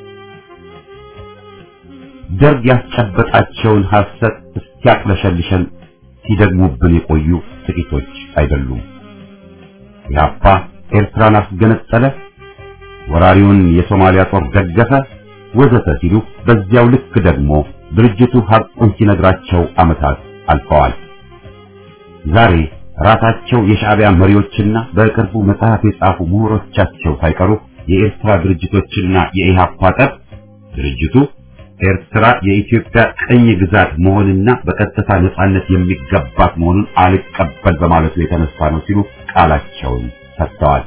ደርግ ያስጨበጣቸውን ሐሰት እስኪያቅለሸልሸን ሲደግሙብን የቆዩ ጥቂቶች አይደሉም። ኢህአፓ ኤርትራን አስገነጠለ፣ ወራሪውን የሶማሊያ ጦር ደገፈ ወዘተ ሲሉ በዚያው ልክ ደግሞ ድርጅቱ ሐቁን ሲነግራቸው ዓመታት አልፈዋል። ዛሬ ራሳቸው የሻዕቢያ መሪዎችና በቅርቡ መጽሐፍ የጻፉ ምሁሮቻቸው ሳይቀሩ የኤርትራ ድርጅቶችና የኢህአፓ ጠብ ድርጅቱ ኤርትራ የኢትዮጵያ ቅኝ ግዛት መሆንና በቀጥታ ነጻነት የሚገባት መሆኑን አልቀበል በማለቱ የተነሳ ነው ሲሉ ቃላቸውን ሰጥተዋል።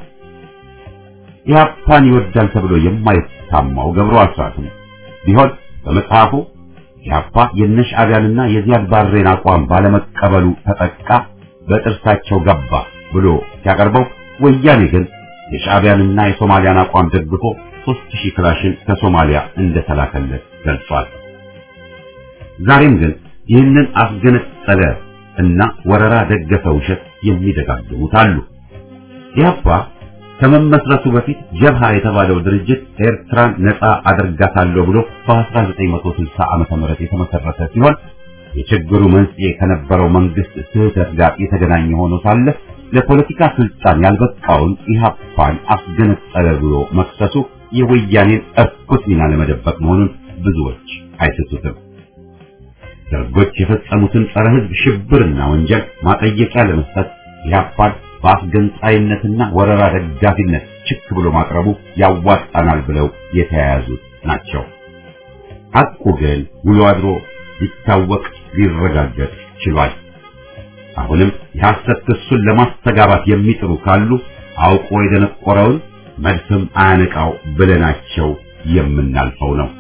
ኢህአፓን ይወዳል ተብሎ የማይታማው ገብሩ አስራትም ቢሆን በመጽሐፉ ኢህአፓ የነሻዕቢያንና የዚያድ ባሬን አቋም ባለመቀበሉ ተጠቃ፣ በጥርሳቸው ገባ ብሎ ሲያቀርበው፣ ወያኔ ግን የሻዕቢያንና የሶማሊያን አቋም ደግፎ ሦስት ሺህ ክላሽን ከሶማሊያ እንደተላከለት ገልጿል። ዛሬም ግን ይህንን አስገነጠለ እና ወረራ ደገፈ ውሸት የሚደጋግሙት አሉ። ኢህአፓ ከመመስረቱ በፊት ጀብሃ የተባለው ድርጅት ኤርትራን ነፃ አደርጋታለሁ ብሎ በ1960 ዓመተ ምህረት የተመሰረተ ሲሆን የችግሩ መንስኤ ከነበረው መንግስት ስህተት ጋር የተገናኘ ሆኖ ሳለ ለፖለቲካ ስልጣን ያልበቃውን ኢህአፓን አስገነጠለ ብሎ መክሰሱ የወያኔን እርኩስ ሚና ለመደበቅ መሆኑን ብዙዎች አይሰጡትም። ደርጎች የፈጸሙትን ጸረ ሕዝብ ሽብርና ወንጀል ማጠየቂያ ለመስጠት ኢህአፓን በአስገንጣይነትና ወረራ ደጋፊነት ችክ ብሎ ማቅረቡ ያዋጣናል ብለው የተያያዙት ናቸው። ሐቁ ግን ውሎ አድሮ ሊታወቅ ሊረጋገጥ ችሏል። አሁንም የሐሰት ክሱን ለማስተጋባት የሚጥሩ ካሉ አውቆ የደነቆረውን መድፍም አያነቃው ብለናቸው የምናልፈው ነው።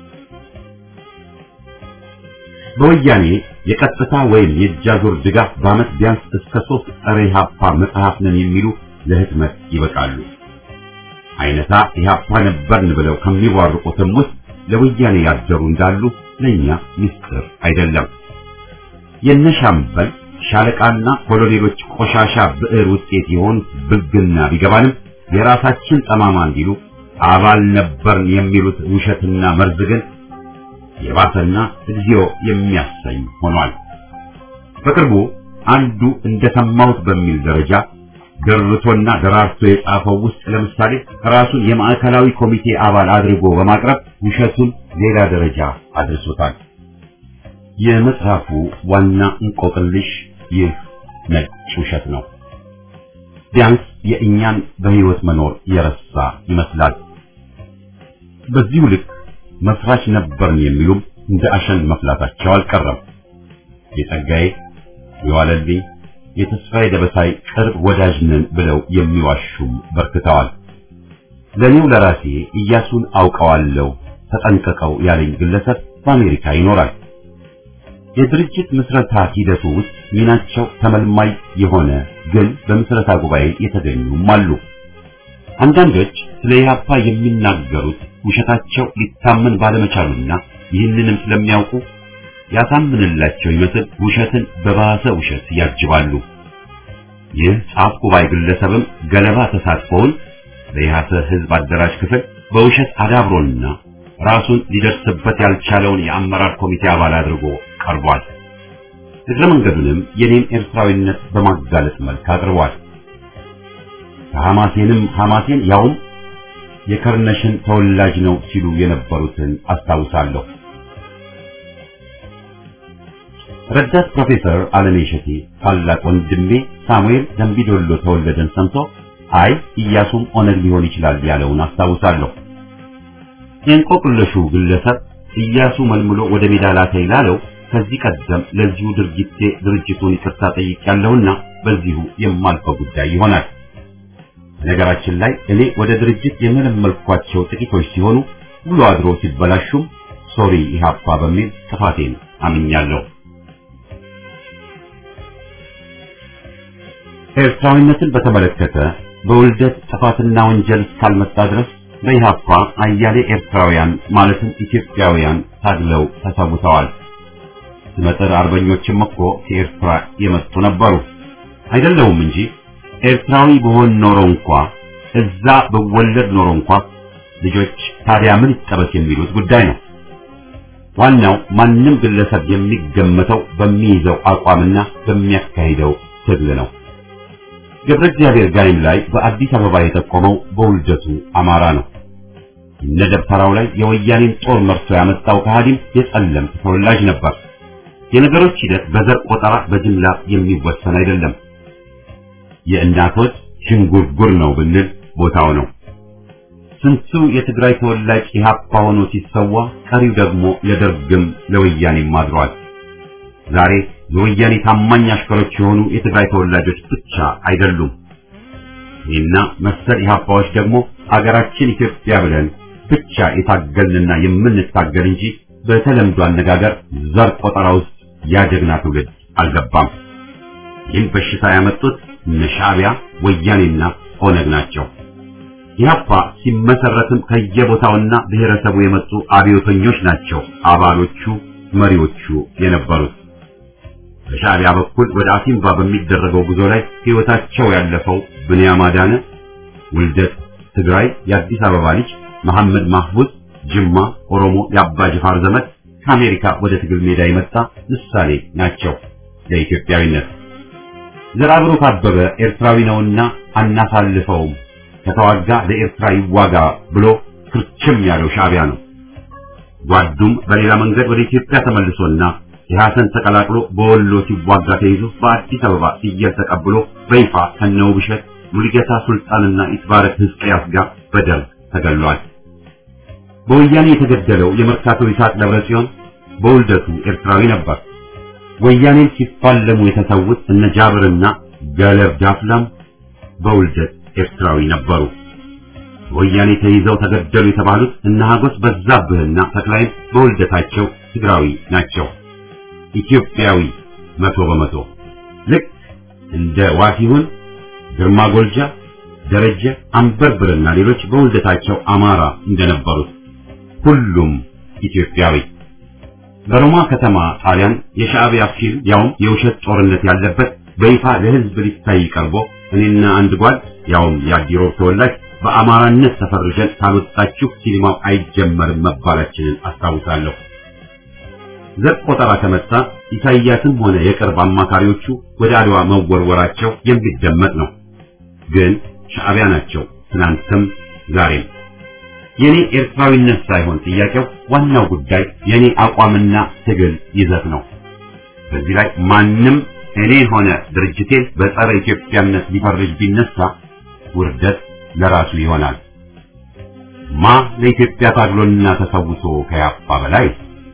በወያኔ የቀጥታ ወይም የእጃዙር ድጋፍ በዓመት ቢያንስ እስከ ሦስት ጸረ ኢህአፓ መጽሐፍ ነን የሚሉ ለህትመት ይበቃሉ። አይነታ ኢህአፓ ነበርን ብለው ከሚዋርቁትም ውስጥ ለወያኔ ያደሩ እንዳሉ ለኛ ምስጢር አይደለም። የነሻምበል ሻለቃና ኮሎኔሎች ቆሻሻ ብዕር ውጤት የሆኑ ብልግና ቢገባንም የራሳችን ጠማማ እንዲሉ አባል ነበርን የሚሉት ውሸትና መርዝ ግን የባሰና እግዚኦ የሚያሰኝ ሆኗል። በቅርቡ አንዱ እንደሰማሁት በሚል ደረጃ ደርቶና ደራርቶ የጻፈው ውስጥ ለምሳሌ ራሱን የማዕከላዊ ኮሚቴ አባል አድርጎ በማቅረብ ውሸቱን ሌላ ደረጃ አድርሶታል። የመጽሐፉ ዋና እንቆቅልሽ ይህ ነጭ ውሸት ነው። ቢያንስ የእኛን በህይወት መኖር የረሳ ይመስላል። በዚሁ ልክ መስራች ነበርን የሚሉም እንደ አሸን መፍላታቸው አልቀረም። የጸጋዬ የዋለልኝ የተስፋዬ ደበሳይ ቅርብ ወዳጅ ነን ብለው የሚዋሹም በርክተዋል። ለኔው ለራሴ ኢያሱን አውቀዋለሁ ተጠንቀቀው ያለኝ ግለሰብ በአሜሪካ ይኖራል። የድርጅት ምስረታ ሂደቱ ውስጥ ሚናቸው ተመልማይ የሆነ ግን በምስረታ ጉባኤ የተገኙም አሉ። አንዳንዶች ስለ ኢህአፓ የሚናገሩት ውሸታቸው ሊታመን ባለመቻሉና ይህንንም ስለሚያውቁ ያሳምንላቸው ይመስል ውሸትን በባሰ ውሸት ያጅባሉ። ይህ ጻፍኩ ባይ ግለሰብም ገለባ ተሳትፎውን በኢህአሰ ህዝብ አደራጅ ክፍል በውሸት አዳብሮና ራሱን ሊደርስበት ያልቻለውን የአመራር ኮሚቴ አባል አድርጎ ቀርቧል። እግረ መንገዱንም የኔን ኤርትራዊነት በማጋለጥ መልክ አቅርቧል። ሐማሴንም ሐማሴን ያውም የከርነሽን ተወላጅ ነው ሲሉ የነበሩትን አስታውሳለሁ። ረዳት ፕሮፌሰር አለኔ ሸቴ ታላቅ ወንድሜ ሳሙኤል ደምቢዶሎ ተወለደን ሰምቶ አይ ኢያሱም ኦነግ ሊሆን ይችላል ያለውን አስታውሳለሁ። የእንቆቅልሹ ግለሰብ ኢያሱ መልምሎ ወደ ሜዳ ላከኝ ላለው ከዚህ ቀደም ለዚሁ ድርጊቴ ድርጅቱን ይቅርታ ጠይቄያለሁና በዚሁ የማልፈው ጉዳይ ይሆናል። ነገራችን ላይ እኔ ወደ ድርጅት የመለመልኳቸው ጥቂቶች ሲሆኑ ውሎ አድሮ ሲበላሹም ሶሪ ኢህአፓ በሚል ጥፋቴን አምኛለሁ። ኤርትራዊነትን በተመለከተ በውልደት ጥፋትና ወንጀል እስካልመጣ ድረስ በኢህአፓ አያሌ ኤርትራውያን ማለትም ኢትዮጵያውያን ታግለው ተሰውተዋል። ስመጥር አርበኞችም እኮ ከኤርትራ የመጡ ነበሩ። አይደለውም እንጂ ኤርትራዊ በሆን ኖሮ እንኳ እዛ በወለድ ኖሮ እንኳ ልጆች ታዲያ ምን ይጠበቅ የሚሉት ጉዳይ ነው። ዋናው ማንም ግለሰብ የሚገመተው በሚይዘው አቋምና በሚያካሂደው ትግል ነው። ገብረ እግዚአብሔር ጋይም ላይ በአዲስ አበባ የተቆመው በውልደቱ አማራ ነው። እነ ደብተራው ላይ የወያኔን ጦር መርቶ ያመጣው ከሃዲም የጸለምት ተወላጅ ነበር። የነገሮች ሂደት በዘር ቆጠራ በጅምላ የሚወሰን አይደለም። የእናቶች ሽንጉርጉር ነው ብንል ቦታው ነው። ስንቱ የትግራይ ተወላጅ ኢህአፓ ሆኖ ሲሰዋ፣ ቀሪው ደግሞ ለደርግም ለወያኔም አድሯል። ዛሬ የወያኔ ታማኝ አሽከሮች የሆኑ የትግራይ ተወላጆች ብቻ አይደሉም። ይህና መሰል ኢህአፓዎች ደግሞ አገራችን ኢትዮጵያ ብለን ብቻ የታገልንና የምንታገል እንጂ በተለምዶ አነጋገር ዘር ቆጠራ ውስጥ ያጀግና ትውልድ አልገባም። ይህን በሽታ ያመጡት እነ ሻዕቢያ፣ ወያኔና ኦነግ ናቸው። ኢህአፓ ሲመሰረትም ከየቦታውና ብሔረሰቡ የመጡ አብዮተኞች ናቸው አባሎቹ፣ መሪዎቹ የነበሩት። በሻዕቢያ በኩል ወደ አሲምባ በሚደረገው ጉዞ ላይ ሕይወታቸው ያለፈው ብንያም አዳነ፣ ውልደት ትግራይ፣ የአዲስ አበባ ልጅ መሐመድ ማህቡዝ፣ ጅማ ኦሮሞ፣ የአባ ጅፋር ዘመድ፣ ከአሜሪካ ወደ ትግል ሜዳ የመጣ ምሳሌ ናቸው ለኢትዮጵያዊነት። ዘርአብሩክ አበበ ኤርትራዊ ነውና አናሳልፈውም፣ ከተዋጋ ለኤርትራ ይዋጋ ብሎ ክርችም ያለው ሻዕቢያ ነው። ጓዱም በሌላ መንገድ ወደ ኢትዮጵያ ተመልሶና የሐሰን ተቀላቅሎ በወሎ ሲዋጋ ተይዞ በአዲስ አበባ ሲየር ተቀብሎ በይፋ ከነውብሸት ሙሉጌታ ሱልጣንና ኢትባረክ ሕዝቅያስ ጋር በደርግ ተገሏል። በወያኔ የተገደለው የመርካቶ ይስሐቅ ደብረጽዮን በውልደቱ ኤርትራዊ ነበር። ወያኔን ሲፋለሙ የተሰዉት እነ ጃብርና ገለብ ዳፍላም በውልደት ኤርትራዊ ነበሩ። ወያኔ ተይዘው ተገደሉ የተባሉት እነ ሀጎስ በዛብህና ተክላይ በውልደታቸው ትግራዊ ናቸው። ኢትዮጵያዊ መቶ በመቶ ልክ እንደ ዋሲሁን፣ ግርማ ጎልጃ፣ ደረጀ አንበርብርና ሌሎች በውልደታቸው አማራ እንደነበሩት ሁሉም ኢትዮጵያዊ። በሮማ ከተማ ጣሊያን የሻዕቢያ ፊልም ያውም የውሸት ጦርነት ያለበት በይፋ ለሕዝብ ሊታይ ቀርቦ እኔና አንድ ጓድ ያውም የአዲሮብ ተወላጅ በአማራነት ተፈርጀን ካልወጣችሁ ሲኒማው አይጀመርም መባላችንን አስታውሳለሁ። ዘር ቆጠራ ከመጣ ኢሳይያስም ሆነ የቅርብ አማካሪዎቹ ወደ አድዋ መወርወራቸው የሚደመጥ ነው። ግን ሻዕቢያ ናቸው ትናንትም ዛሬም። የኔ ኤርትራዊነት ሳይሆን ጥያቄው ዋናው ጉዳይ የኔ አቋምና ትግል ይዘት ነው። በዚህ ላይ ማንም እኔ ሆነ ድርጅቴን በጸረ ኢትዮጵያነት ሊፈርጅ ቢነሳ ውርደት ለራሱ ይሆናል። ማ ለኢትዮጵያ ታግሎና ተሰውቶ ከያፋ በላይ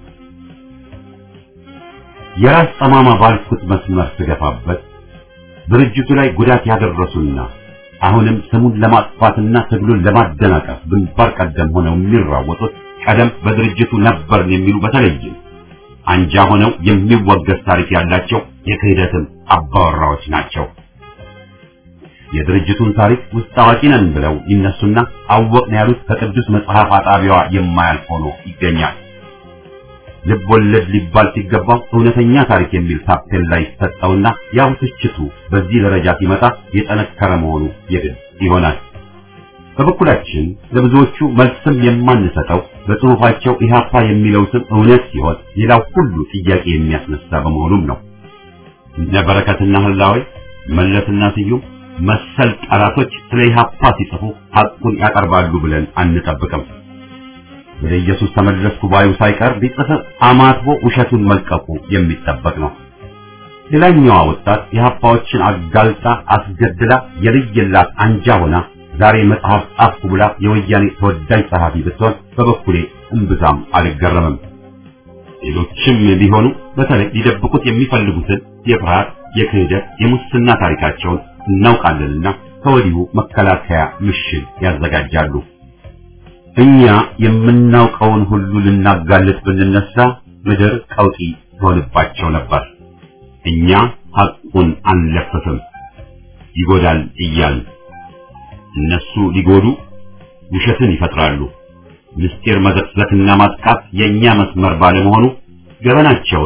የራስ ጠማማ ባልኩት መስመር ስገፋበት ድርጅቱ ላይ ጉዳት ያደረሱና አሁንም ስሙን ለማጥፋትና ትግሉን ለማደናቀፍ ግንባር ቀደም ሆነው የሚራወጡት ቀደም በድርጅቱ ነበርን የሚሉ በተለይም አንጃ ሆነው የሚወገዝ ታሪክ ያላቸው የክህደትም አባወራዎች ናቸው። የድርጅቱን ታሪክ ውስጥ አዋቂ ነን ብለው ይነሱና አወቅን ያሉት ከቅዱስ መጽሐፍ አጣቢዋ የማያልፍ ሆኖ ይገኛል። ልብ ወለድ ሊባል ሲገባው እውነተኛ ታሪክ የሚል ታፔል ላይ ተሰጠውና ያው ትችቱ በዚህ ደረጃ ሲመጣ የጠነከረ መሆኑ የግድ ይሆናል። በበኩላችን ለብዙዎቹ መልስም የማንሰጠው በጽሁፋቸው ኢህአፓ የሚለው ስም እውነት ሲሆን ሌላው ሁሉ ጥያቄ የሚያስነሳ በመሆኑም ነው። እነ በረከትና ህላዌ፣ መለስና ስዩም መሰል ጠላቶች ስለ ኢህአፓ ሲጽፉ ሐቁን ያቀርባሉ ብለን አንጠብቅም። ወደ ኢየሱስ ተመለስኩ ባዩ ሳይቀር ቢጽፍ አማትቦ ውሸቱን መልቀቁ የሚጠበቅ ነው። ሌላኛዋ ወጣት ኢህአፓዎችን አጋልጣ አስገድላ የልየላት አንጃ ሆና ዛሬ መጽሐፍ ጻፍኩ ብላ የወያኔ ተወዳጅ ጸሐፊ ብትሆን በበኩሌ እምብዛም አልገረምም። ሌሎችም ቢሆኑ በተለይ ሊደብቁት የሚፈልጉትን የፍርሃት፣ የክህደት፣ የሙስና ታሪካቸውን እናውቃለንና ከወዲሁ መከላከያ ምሽግ ያዘጋጃሉ። እኛ የምናውቀውን ሁሉ ልናጋልጥ ብንነሳ ምድር ቀውጢ ትሆንባቸው ነበር። እኛ ሐቁን አንለፍፍም፣ ይጎዳል እያልን እነሱ ሊጎዱ ውሸትን ይፈጥራሉ። ምስጢር መዘቅዘቅና ማጥቃት የኛ መስመር ባለመሆኑ ገበናቸውን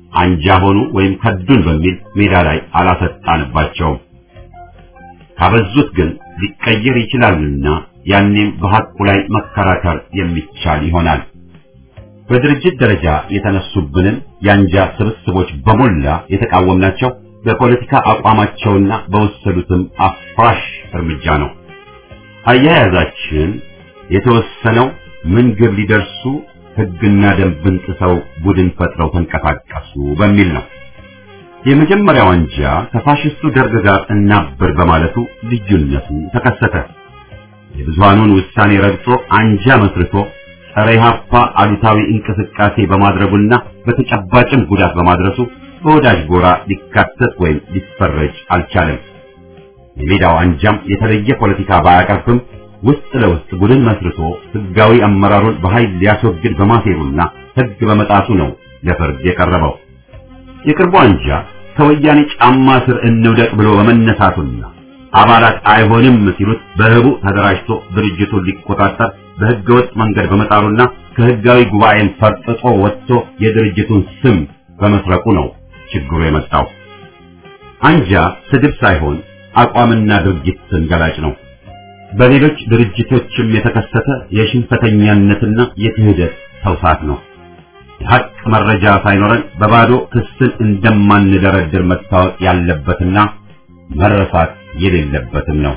አንጃ ሆኑ ወይም ከዱን በሚል ሜዳ ላይ አላሰጣንባቸውም። ካበዙት ግን ሊቀየር ይችላልና ያኔም በሐቁ ላይ መከራከር የሚቻል ይሆናል። በድርጅት ደረጃ የተነሱብንን የአንጃ ስብስቦች በሞላ የተቃወምናቸው በፖለቲካ አቋማቸውና በወሰዱትም አፍራሽ እርምጃ ነው። አያያዛችን የተወሰነው ምን ግብ ሊደርሱ ሕግና ደንብን ጥሰው ቡድን ፈጥረው ተንቀሳቀሱ በሚል ነው። የመጀመሪያው አንጃ ከፋሽስቱ ደርግ ጋር እናበር በማለቱ ልዩነቱ ተከሰተ። የብዙሃኑን ውሳኔ ረግጦ አንጃ መስርቶ ጸረ ኢህአፓ አሉታዊ እንቅስቃሴ በማድረጉና በተጨባጭም ጉዳት በማድረሱ በወዳጅ ጎራ ሊካተት ወይም ሊፈረጅ አልቻለም። የሜዳው አንጃም የተለየ ፖለቲካ ባያቀርብም ውስጥ ለውስጥ ቡድን መስርቶ ህጋዊ አመራሩን በኃይል ሊያስወግድ በማሴሩና ህግ በመጣሱ ነው ለፍርድ የቀረበው። የቅርቡ አንጃ ከወያኔ ጫማ ስር እንውደቅ ብሎ በመነሳቱና አባላት አይሆንም ሲሉት በህቡ ተደራጅቶ ድርጅቱን ሊቆጣጠር በህገወጥ መንገድ በመጣሩና ከህጋዊ ጉባኤን ፈርጥጦ ወጥቶ የድርጅቱን ስም በመስረቁ ነው ችግሩ የመጣው። አንጃ ስድብ ሳይሆን አቋምና ድርጊትን ገላጭ ነው። በሌሎች ድርጅቶችም የተከሰተ የሽንፈተኛነትና የክህደት ተውሳት ነው። የሐቅ መረጃ ሳይኖረን በባዶ ክስን እንደማንደረድር መታወቅ ያለበትና መረሳት የሌለበትም ነው።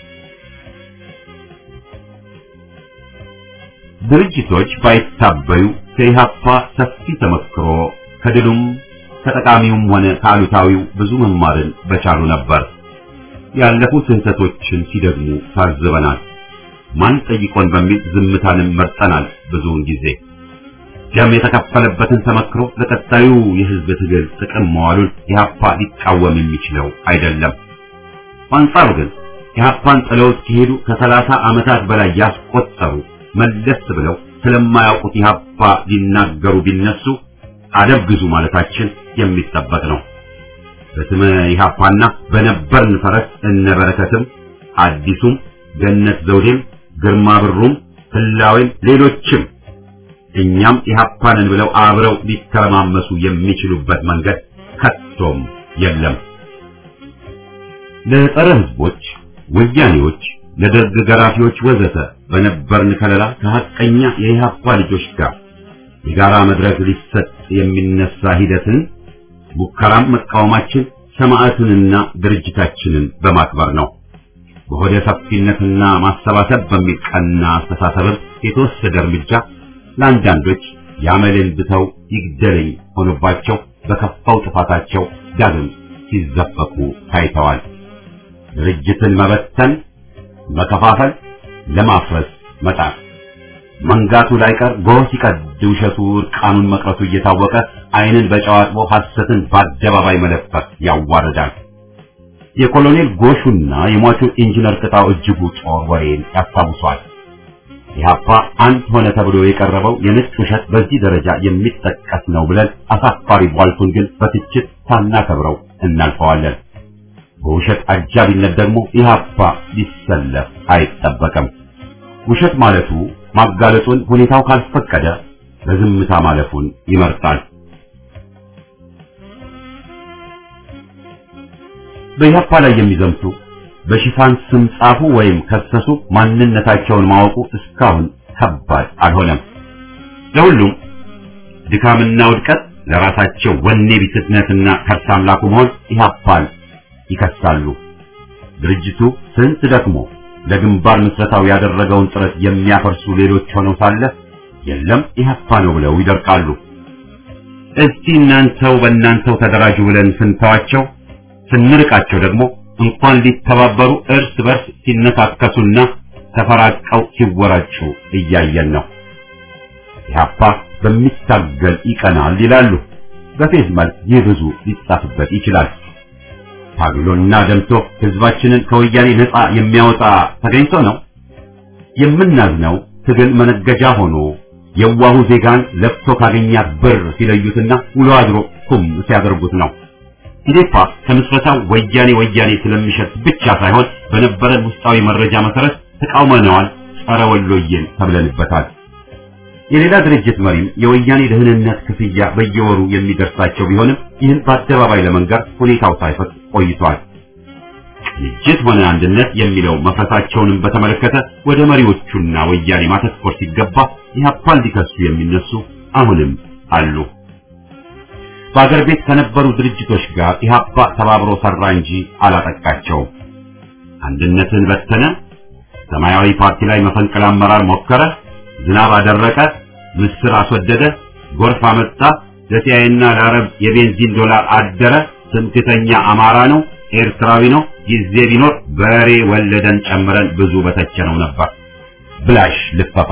ድርጅቶች ባይታበዩ ከኢህአፓ ሰፊ ተመክሮ ከድሉም ከጠቃሚውም ሆነ ከአሉታዊው ብዙ መማርን በቻሉ ነበር። ያለፉ ስህተቶችን ሲደግሙ ታዝበናል። ማን ጠይቆን በሚል ዝምታንም መርጠናል። ብዙውን ጊዜ ደም የተከፈለበትን ተመክሮ ለቀጣዩ የህዝብ ትግል ጥቅም መዋሉን ኢህአፓ ሊቃወም የሚችለው አይደለም። በአንጻሩ ግን ኢህአፓን ጥለውት ከሄዱ ከሰላሳ ዓመታት በላይ ያስቆጠሩ መለስ ብለው ስለማያውቁት ኢህአፓ ሊናገሩ ቢነሱ አደብ ግዙ ማለታችን የሚጠበቅ ነው። በስመ ኢህአፓና በነበርን ፈረስ እነበረከትም አዲሱም ገነት ዘውዴም ግርማ ብሩም ህላዌም ሌሎችም እኛም ኢህአፓንን ብለው አብረው ሊተረማመሱ የሚችሉበት መንገድ ከቶም የለም። ለጸረ ህዝቦች፣ ወያኔዎች፣ ለደርግ ገራፊዎች ወዘተ በነበርን ከለላ ከሐቀኛ የኢህአፓ ልጆች ጋር የጋራ መድረክ ሊሰጥ የሚነሳ ሂደትን ሙከራም መቃወማችን ሰማዕቱንና ድርጅታችንን በማክበር ነው። በሆደ ሰፊነትና ማሰባሰብ በሚል ቀና አስተሳሰብ የተወሰደ እርምጃ ለአንዳንዶች ያመልን ብተው ይግደለኝ ሆኖባቸው በከፋው ጥፋታቸው ዳግም ሲዘፈቁ ታይተዋል። ድርጅትን መበተን፣ መከፋፈል፣ ለማፍረስ መጣር መንጋቱ ላይቀር ጎህ ሲቀድ ውሸቱ እርቃኑን መቅረቱ እየታወቀ ዓይንን በጨዋጥቦ ሐሰትን በአደባባይ መለፈፍ ያዋርዳል። የኮሎኔል ጎሹና የሟቹ ኢንጂነር ቅጣው እጅጉ ጦር ወሬን ያስታውሷል። ኢህአፓ አንድ ሆነ ተብሎ የቀረበው የንጹህ ውሸት በዚህ ደረጃ የሚጠቀስ ነው ብለን አሳፋሪ ቧልቱን ግን በትችት ሳናከብረው እናልፈዋለን። በውሸት አጃቢነት ደግሞ ኢህአፓ ሊሰለፍ አይጠበቅም። ውሸት ማለቱ ማጋለጡን ሁኔታው ካልፈቀደ በዝምታ ማለፉን ይመርጣል። በኢህአፓ ላይ የሚዘምቱ በሽፋን ስም ጻፉ ወይም ከሰሱ ማንነታቸውን ማወቁ እስካሁን ከባድ አልሆነም። ለሁሉም ድካምና ውድቀት ለራሳቸው ወኔ ቢስነትና ከርስ አምላኩ መሆን ኢህአፓን ይከሳሉ። ድርጅቱ ስንት ደክሞ ለግንባር ምስረታው ያደረገውን ጥረት የሚያፈርሱ ሌሎች ሆነው ሳለ የለም ኢህአፓ ነው ብለው ይደርቃሉ። እስቲ እናንተው በእናንተው ተደራጁ ብለን ስንተዋቸው ስንርቃቸው ደግሞ እንኳን ሊተባበሩ እርስ በርስ ሲነካከሱና ተፈራቀው ሲወራጩ እያየን ነው። ኢህአፓ በሚታገል ይቀናል ይላሉ። በፌዝ መልክ ይህ ብዙ ሊጻፍበት ይችላል። ታግሎና ደምቶ ህዝባችንን ከወያኔ ነፃ የሚያወጣ ተገኝቶ ነው። የምናዝነው ትግል መነገጃ ሆኖ የዋሁ ዜጋን ለፍቶ ካገኛት ብር ሲለዩትና ውሎ አድሮ ኩም ሲያደርጉት ነው። ኢዴፓ ከምስረታው ወያኔ ወያኔ ስለሚሸት ብቻ ሳይሆን በነበረን ውስጣዊ መረጃ መሰረት ተቃውመነዋል፣ ጸረ ወሎዬን ተብለንበታል። የሌላ ድርጅት መሪም የወያኔ ደህንነት ክፍያ በየወሩ የሚደርሳቸው ቢሆንም ይህን በአደባባይ ለመንገር ሁኔታው ሳይፈቅድ ቆይቷል። ቅንጅት ሆነ አንድነት የሚለው መፍረሳቸውንም በተመለከተ ወደ መሪዎቹና ወያኔ ማተኮር ሲገባ ኢህአፓን ሊከሱ የሚነሱ አሁንም አሉ። በአገር ቤት ከነበሩ ድርጅቶች ጋር ኢህአፓ ተባብሮ ሰራ እንጂ አላጠቃቸውም። አንድነትን በተነ፣ ሰማያዊ ፓርቲ ላይ መፈንቅለ አመራር ሞከረ፣ ዝናብ አደረቀ፣ ምስር አስወደደ፣ ጎርፍ አመጣ፣ ለሲያይና ለአረብ የቤንዚን ዶላር አደረ፣ ትምክህተኛ አማራ ነው፣ ኤርትራዊ ነው፣ ጊዜ ቢኖር በሬ ወለደን ጨምረን ብዙ በተቸነው ነበር። ብላሽ ልፈፋ።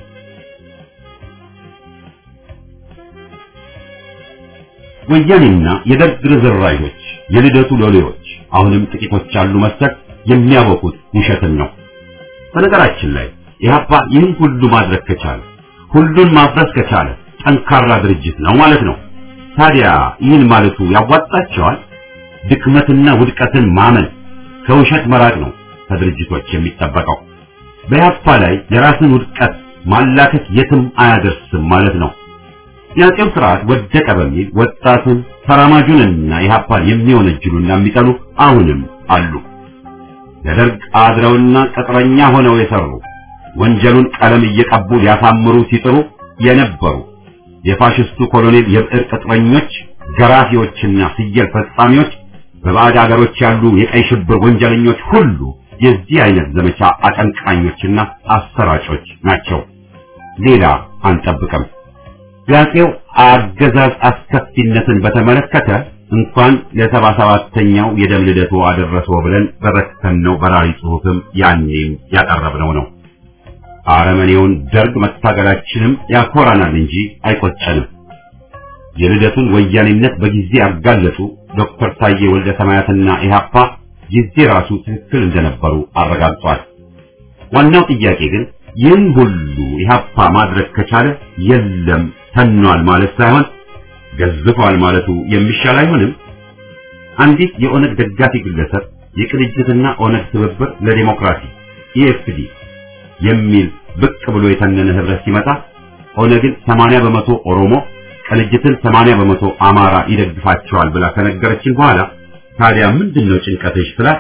ወያኔና የደርግ ርዝራዦች የልደቱ ሎሌዎች አሁንም ጥቂቶች አሉ መሰል የሚያወቁት ውሸትን ነው። በነገራችን ላይ ኢህአፓ ይህን ሁሉ ማድረግ ከቻለ ሁሉን ማፍረስ ከቻለ ጠንካራ ድርጅት ነው ማለት ነው። ታዲያ ይህን ማለቱ ያዋጣቸዋል? ድክመትና ውድቀትን ማመን ከውሸት መራቅ ነው ከድርጅቶች የሚጠበቀው። በኢህአፓ ላይ የራስን ውድቀት ማላከት የትም አያደርስም ማለት ነው። የአጼው ስርዓት ወደቀ በሚል ወጣቱን ተራማጁንና ኢህአፓን የሚወነጅሉና የሚጠሉ አሁንም አሉ። ለደርግ አድረውና ቅጥረኛ ሆነው የሰሩ ወንጀሉን ቀለም እየቀቡ ሊያሳምሩ ሲጥሩ የነበሩ የፋሽስቱ ኮሎኔል የብዕር ቅጥረኞች፣ ገራፊዎችና ፍየል ፈጻሚዎች፣ በባዕድ አገሮች ያሉ የቀይ ሽብር ወንጀለኞች ሁሉ የዚህ አይነት ዘመቻ አቀንቃኞችና አሰራጮች ናቸው። ሌላ አንጠብቅም። የአጼው አገዛዝ አስከፊነትን በተመለከተ እንኳን ለሰባ ሰባተኛው የደም ልደቱ አደረሰው ብለን በበተነው በራሪ ጽሑፍም ያኔም ያቀረብነው ነው። አረመኔውን ደርግ መታገላችንም ያኮራናል እንጂ አይቆጨንም። የልደቱን ወያኔነት በጊዜ ያጋለጡ ዶክተር ታዬ ወልደ ሰማያትና ኢህአፓ ጊዜ ራሱ ትክክል እንደነበሩ አረጋግጧል። ዋናው ጥያቄ ግን ይህን ሁሉ ኢህአፓ ማድረግ ከቻለ የለም ተኗል ማለት ሳይሆን ገዝፏል ማለቱ የሚሻል አይሆንም? አንዲት የኦነግ ደጋፊ ግለሰብ የቅንጅትና ኦነግ ትብብር ለዲሞክራሲ ኢኤፍዲ የሚል ብቅ ብሎ የተነነ ህብረት ሲመጣ ኦነግን ሰማንያ በመቶ ኦሮሞ ቅንጅትን ሰማንያ በመቶ አማራ ይደግፋቸዋል ብላ ከነገረችን በኋላ ታዲያ ምንድነው ጭንቀትሽ ስላት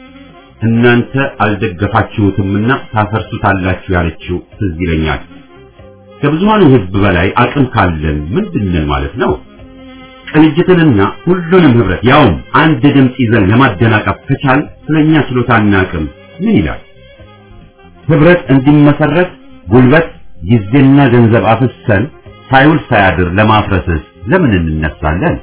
እናንተ አልደገፋችሁትምና ታፈርሱታላችሁ ያለችው ትዝ ይለኛል። ከብዙሃኑ ህዝብ በላይ አቅም ካለን ምንድነው ማለት ነው? ቅንጅትንና ሁሉንም ህብረት ያውም አንድ ድምጽ ይዘን ለማደናቀፍ ከቻል ስለኛ ችሎታና አቅም ምን ይላል? ህብረት እንዲመሰረት ጉልበት ጊዜና ገንዘብ አፍሰን ሳይውል ሳያድር ለማፍረስስ ለምን እንነሳለን?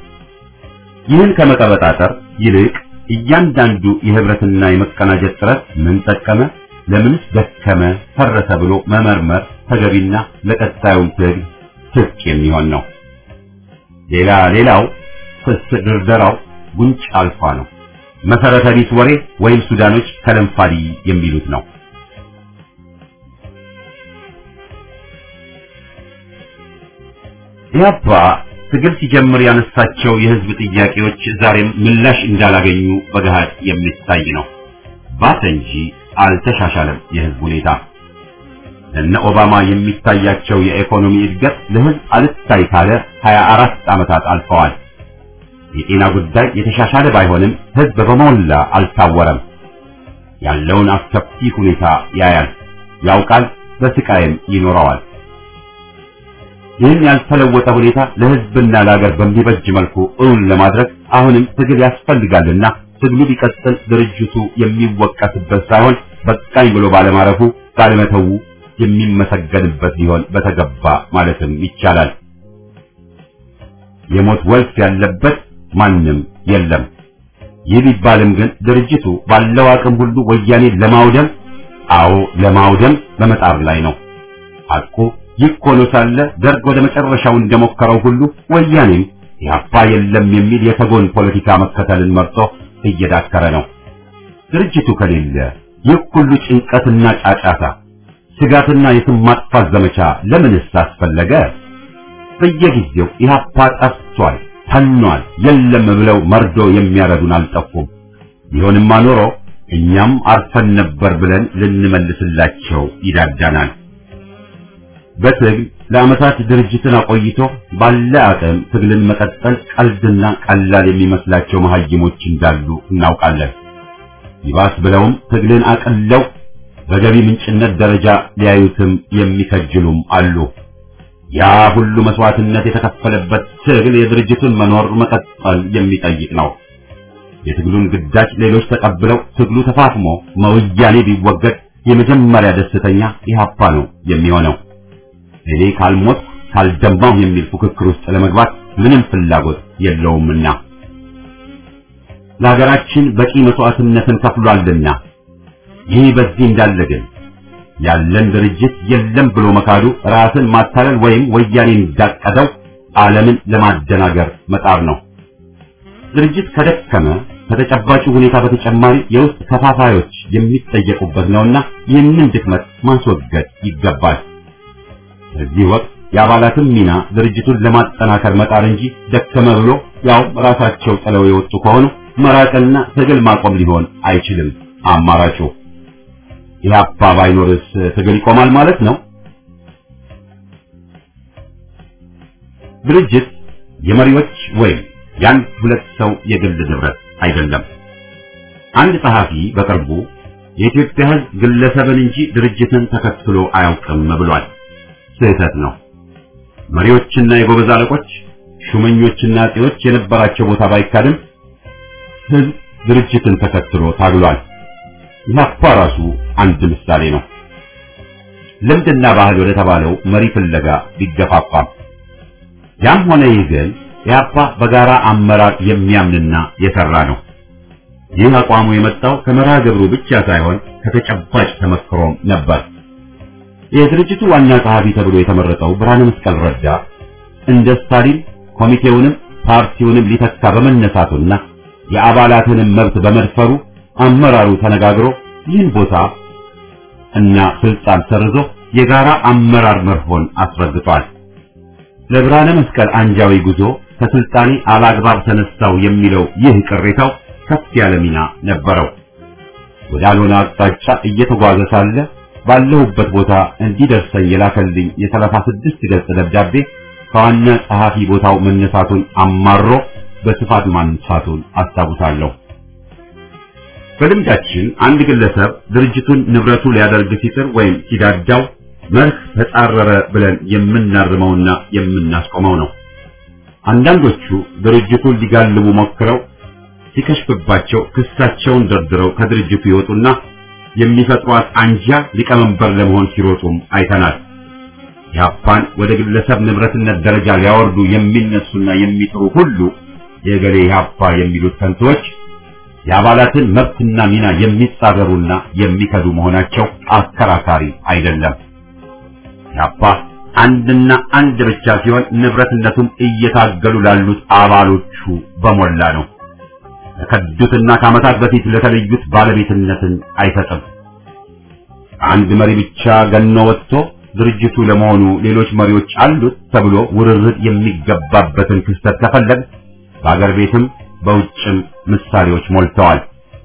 ይህን ከመቀበጣጠር ይልቅ እያንዳንዱ የህብረትና የመቀናጀት ጥረት ምን ጠቀመ፣ ለምንስ ደከመ፣ ፈረሰ ብሎ መመርመር ተገቢና ለቀጣዩም ትግል ትክ የሚሆን ነው። ሌላ ሌላው ፍስ ድርደራው ጉንጭ አልፋ ነው። መሰረተ ቢስ ወሬ ወይም ሱዳኖች ከለምፋዲ የሚሉት ነው። ኢህአፓ ትግል ሲጀምር ያነሳቸው የህዝብ ጥያቄዎች ዛሬም ምላሽ እንዳላገኙ በገሃድ የሚታይ ነው። ባሰ እንጂ አልተሻሻለም የህዝብ ሁኔታ። እነ ኦባማ የሚታያቸው የኢኮኖሚ እድገት ለህዝብ አልታይ ካለ ሀያ አራት ዓመታት አልፈዋል። የጤና ጉዳይ የተሻሻለ ባይሆንም ህዝብ በመላ አልታወረም። ያለውን አስከፊ ሁኔታ ያያል፣ ያውቃል፣ በስቃይም ይኖረዋል። ይህን ያልተለወጠ ሁኔታ ለህዝብና ለሀገር በሚበጅ መልኩ እውን ለማድረግ አሁንም ትግል ያስፈልጋልና ትግሉ ቢቀጥል ድርጅቱ የሚወቀስበት ሳይሆን በቃኝ ብሎ ባለማረፉ ባለመተው የሚመሰገንበት ሊሆን በተገባ ማለትም ይቻላል። የሞት ወልፍ ያለበት ማንም የለም። ይህ ቢባልም ግን ድርጅቱ ባለው አቅም ሁሉ ወያኔ ለማውደም አዎ ለማውደም በመጣር ላይ ነው። አቁ ይህ ሆኖ ሳለ ደርግ ወደ መጨረሻው እንደሞከረው ሁሉ ወያኔም ኢህአፓ የለም የሚል የተጎን ፖለቲካ መከተልን መርጦ እየዳከረ ነው። ድርጅቱ ከሌለ ይህ ሁሉ ጭንቀትና ጫጫታ፣ ስጋትና የስም ማጥፋት ዘመቻ ለምንስ አስፈለገ? በየጊዜው ኢህአፓ ጠፍቷል፣ ተኗል፣ የለም ብለው መርዶ የሚያረዱን አልጠፉም። ቢሆንማ ኖሮ እኛም አርፈን ነበር ብለን ልንመልስላቸው ይዳዳናል። በትግል ለዓመታት ድርጅትን አቆይቶ ባለ አቅም ትግልን መቀጠል ቀልድና ቀላል የሚመስላቸው መሐይሞች እንዳሉ እናውቃለን። ይባስ ብለውም ትግልን አቀለው በገቢ ምንጭነት ደረጃ ሊያዩትም የሚከጅሉም አሉ። ያ ሁሉ መስዋዕትነት የተከፈለበት ትግል የድርጅቱን መኖር መቀጠል የሚጠይቅ ነው። የትግሉን ግዳጅ ሌሎች ተቀብለው ትግሉ ተፋፍሞ መወያኔ ቢወገድ የመጀመሪያ ደስተኛ ኢህአፓ ነው የሚሆነው። እኔ ካልሞት ካልደማው የሚል ፉክክር ውስጥ ለመግባት ምንም ፍላጎት የለውምና ለሀገራችን በቂ መስዋዕትነትን ከፍሏልና። ይህ በዚህ እንዳለ ግን ያለን ድርጅት የለም ብሎ መካዱ ራስን ማታለል ወይም ወያኔ እንዳቀደው ዓለምን ለማደናገር መጣር ነው። ድርጅት ከደከመ ከተጨባጭ ሁኔታ በተጨማሪ የውስጥ ከፋፋዮች የሚጠየቁበት ነውና ይህንን ድክመት ማስወገድ ይገባል። በዚህ ወቅት የአባላትም ሚና ድርጅቱን ለማጠናከር መጣር እንጂ ደከመ ብሎ ያው ራሳቸው ጥለው የወጡ ከሆኑ መራቅና ትግል ማቆም ሊሆን አይችልም አማራጩ። ኢህአፓ ባይኖርስ ትግል ይቆማል ማለት ነው? ድርጅት የመሪዎች ወይም የአንድ ሁለት ሰው የግል ንብረት አይደለም። አንድ ጸሐፊ በቅርቡ የኢትዮጵያ ሕዝብ ግለሰብን እንጂ ድርጅትን ተከትሎ አያውቅም ብሏል። ስህተት ነው። መሪዎችና የጎበዝ አለቆች፣ ሹመኞችና አጤዎች የነበራቸው ቦታ ባይካድም ሕዝብ ድርጅትን ተከትሎ ታግሏል። ኢህአፓ ራሱ አንድ ምሳሌ ነው። ልምድና ባህል ወደ ተባለው መሪ ፍለጋ ቢገፋፋም ያም ሆነ ይህ ግን ኢህአፓ በጋራ አመራር የሚያምንና የሰራ ነው። ይህ አቋሙ የመጣው ከመርሃ ግብሩ ብቻ ሳይሆን ከተጨባጭ ተመክሮም ነበር። የድርጅቱ ዋና ጸሐፊ ተብሎ የተመረጠው ብርሃነ መስቀል ረዳ እንደ ስታሊን ኮሚቴውንም ፓርቲውንም ሊተካ በመነሳቱና የአባላትንም መብት በመድፈሩ አመራሩ ተነጋግሮ ይህን ቦታ እና ስልጣን ሰርዞ የጋራ አመራር መርሆን አስረግጧል። ለብርሃነ መስቀል አንጃዊ ጉዞ ከስልጣኔ አላግባብ ተነሳው የሚለው ይህ ቅሬታው ከፍ ያለ ሚና ነበረው። ወዳልሆነ አቅጣጫ እየተጓዘ ሳለ ባለሁበት ቦታ እንዲደርሰኝ የላከልኝ የሰላሳ ስድስት ገጽ ደብዳቤ ከዋና ጸሐፊ ቦታው መነሳቱን አማሮ በስፋት ማንሳቱን አስታውሳለሁ። በልምዳችን አንድ ግለሰብ ድርጅቱን ንብረቱ ሊያደርግ ሲጥር ወይም ሲዳዳው መርህ ተጻረረ ብለን የምናርመውና የምናስቆመው ነው። አንዳንዶቹ ድርጅቱን ሊጋልቡ ሞክረው ሲከሽፍባቸው ክሳቸውን ደርድረው ከድርጅቱ ይወጡና የሚፈጥሯት አንጃ ሊቀመንበር ለመሆን ሲሮጡም አይተናል። ኢህአፓን ወደ ግለሰብ ንብረትነት ደረጃ ሊያወርዱ የሚነሱና የሚጥሩ ሁሉ የገሌ ኢህአፓ የሚሉት ከንቶች የአባላትን መብትና ሚና የሚጻረሩና የሚከዱ መሆናቸው አከራካሪ አይደለም። ኢህአፓ አንድና አንድ ብቻ ሲሆን ንብረትነቱም እየታገሉ ላሉት አባሎቹ በሞላ ነው። ለከዱትና ከዓመታት በፊት ለተለዩት ባለቤትነትን አይሰጥም። አንድ መሪ ብቻ ገኖ ወጥቶ ድርጅቱ ለመሆኑ ሌሎች መሪዎች አሉት ተብሎ ውርርድ የሚገባበትን ክስተት ከፈለግ በአገር ቤትም በውጭም ምሳሌዎች ሞልተዋል።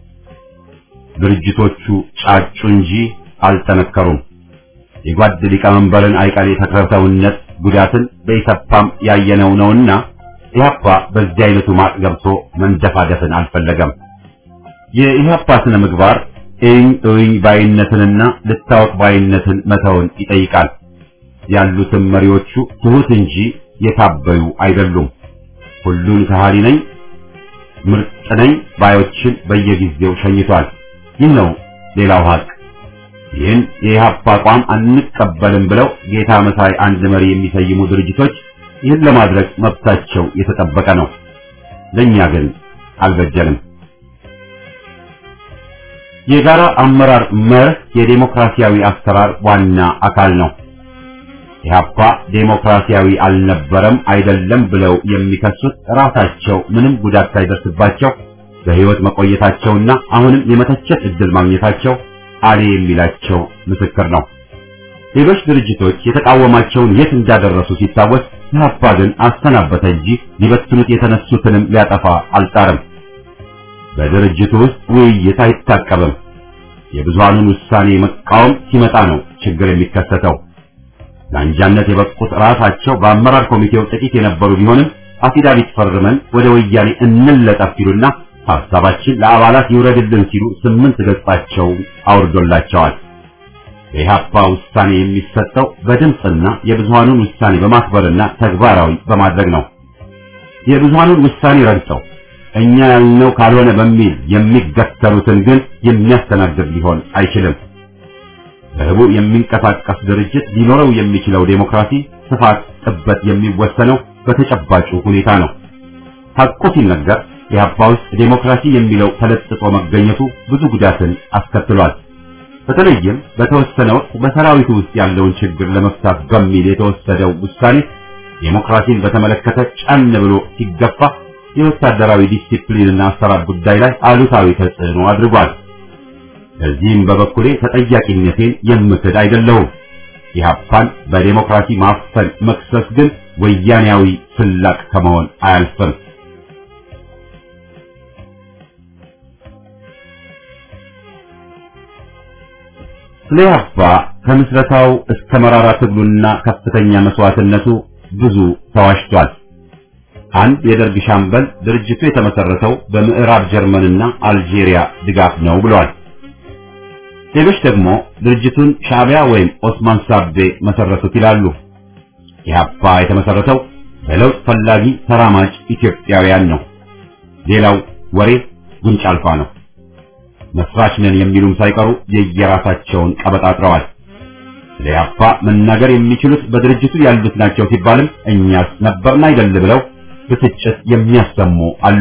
ድርጅቶቹ ጫጩ እንጂ አልጠነከሩም። የጓድ ሊቀመንበርን አይቀሬ ተክለሰውነት ጉዳትን በኢሰፓም ያየነው ነውና ኢህአፓ በዚህ አይነቱ ማጥ ገብቶ መንደፋደፍን አልፈለገም። የኢህአፓ ስነ ምግባር እኝ እኝ ባይነትንና ልታወቅ ባይነትን መተውን ይጠይቃል። ያሉትም መሪዎቹ ትሁት እንጂ የታበዩ አይደሉም። ሁሉን ከሃዲ ነኝ ምርጥ ነኝ ባዮችን በየጊዜው ሸኝቷል። ይህ ነው ሌላው ሀቅ። ይህን የኢህአፓ አቋም አንቀበልም ብለው ጌታ መሳይ አንድ መሪ የሚሰይሙ ድርጅቶች ይህን ለማድረግ መብታቸው የተጠበቀ ነው። ለኛ ግን አልበጀንም። የጋራ አመራር መርህ የዴሞክራሲያዊ አሰራር ዋና አካል ነው። ኢህአፓ ዴሞክራሲያዊ አልነበረም አይደለም ብለው የሚከሱት ራሳቸው ምንም ጉዳት ሳይደርስባቸው በህይወት መቆየታቸውና አሁንም የመተቸት እድል ማግኘታቸው አሌ የሚላቸው ምስክር ነው። ሌሎች ድርጅቶች የተቃወማቸውን የት እንዳደረሱ ሲታወስ ኢህአፓ ግን አስተናበተ እንጂ ሊበትኑት የተነሱትንም ሊያጠፋ አልጣርም። በድርጅቱ ውስጥ ውይይት አይታቀብም። የብዙሃኑን ውሳኔ መቃወም ሲመጣ ነው ችግር የሚከሰተው። ለአንጃነት የበቁት ራሳቸው በአመራር ኮሚቴው ጥቂት የነበሩ ቢሆንም አፊዳቪት ፈርመን ወደ ወያኔ እንለጠፍ ሲሉና ሐሳባችን ለአባላት ይውረድልን ሲሉ ስምንት ገጻቸው አውርዶላቸዋል። የኢህአፓ ውሳኔ የሚሰጠው በድምጽና የብዙሃኑን ውሳኔ በማክበርና ተግባራዊ በማድረግ ነው። የብዙሃኑን ውሳኔ ረግጠው እኛ ያልነው ካልሆነ በሚል የሚገተሩትን ግን የሚያስተናግድ ሊሆን አይችልም። በህቡ የሚንቀሳቀስ ድርጅት ሊኖረው የሚችለው ዴሞክራሲ ስፋት ጥበት የሚወሰነው በተጨባጩ ሁኔታ ነው። ሐቁ ሲነገር የኢህአፓ ውስጥ ዴሞክራሲ የሚለው ተለጥጦ መገኘቱ ብዙ ጉዳትን አስከትሏል። በተለይም በተወሰነ ወቅት በሰራዊቱ ውስጥ ያለውን ችግር ለመፍታት በሚል የተወሰደው ውሳኔ ዴሞክራሲን በተመለከተ ጫን ብሎ ሲገፋ የወታደራዊ ዲሲፕሊንና አሰራር ጉዳይ ላይ አሉታዊ ተጽዕኖ አድርጓል። ለዚህም በበኩሌ ተጠያቂነቴን የምክድ አይደለሁም። ኢህአፓን በዴሞክራሲ ማፈን መክሰስ ግን ወያኔያዊ ፍላቅ ከመሆን አያልፍም። ስለ ኢህአፓ ከምስረታው እስከ መራራ ትግሉና ከፍተኛ መስዋዕትነቱ ብዙ ተዋሽቷል። አንድ የደርግ ሻምበል ድርጅቱ የተመሰረተው በምዕራብ ጀርመንና አልጄሪያ ድጋፍ ነው ብሏል። ሌሎች ደግሞ ድርጅቱን ሻዕቢያ ወይም ኦስማን ሳቤ መሰረቱት ይላሉ። ኢህአፓ የተመሰረተው በለውጥ ፈላጊ ተራማጅ ኢትዮጵያውያን ነው። ሌላው ወሬ ጉንጭ አልፋ ነው። መስራች ነን የሚሉም ሳይቀሩ የየራሳቸውን ቀበጣጥረዋል። ለኢህአፓ መናገር የሚችሉት በድርጅቱ ያሉት ናቸው ሲባልም እኛስ ነበርን አይደል ብለው ብስጭት የሚያሰሙ አሉ።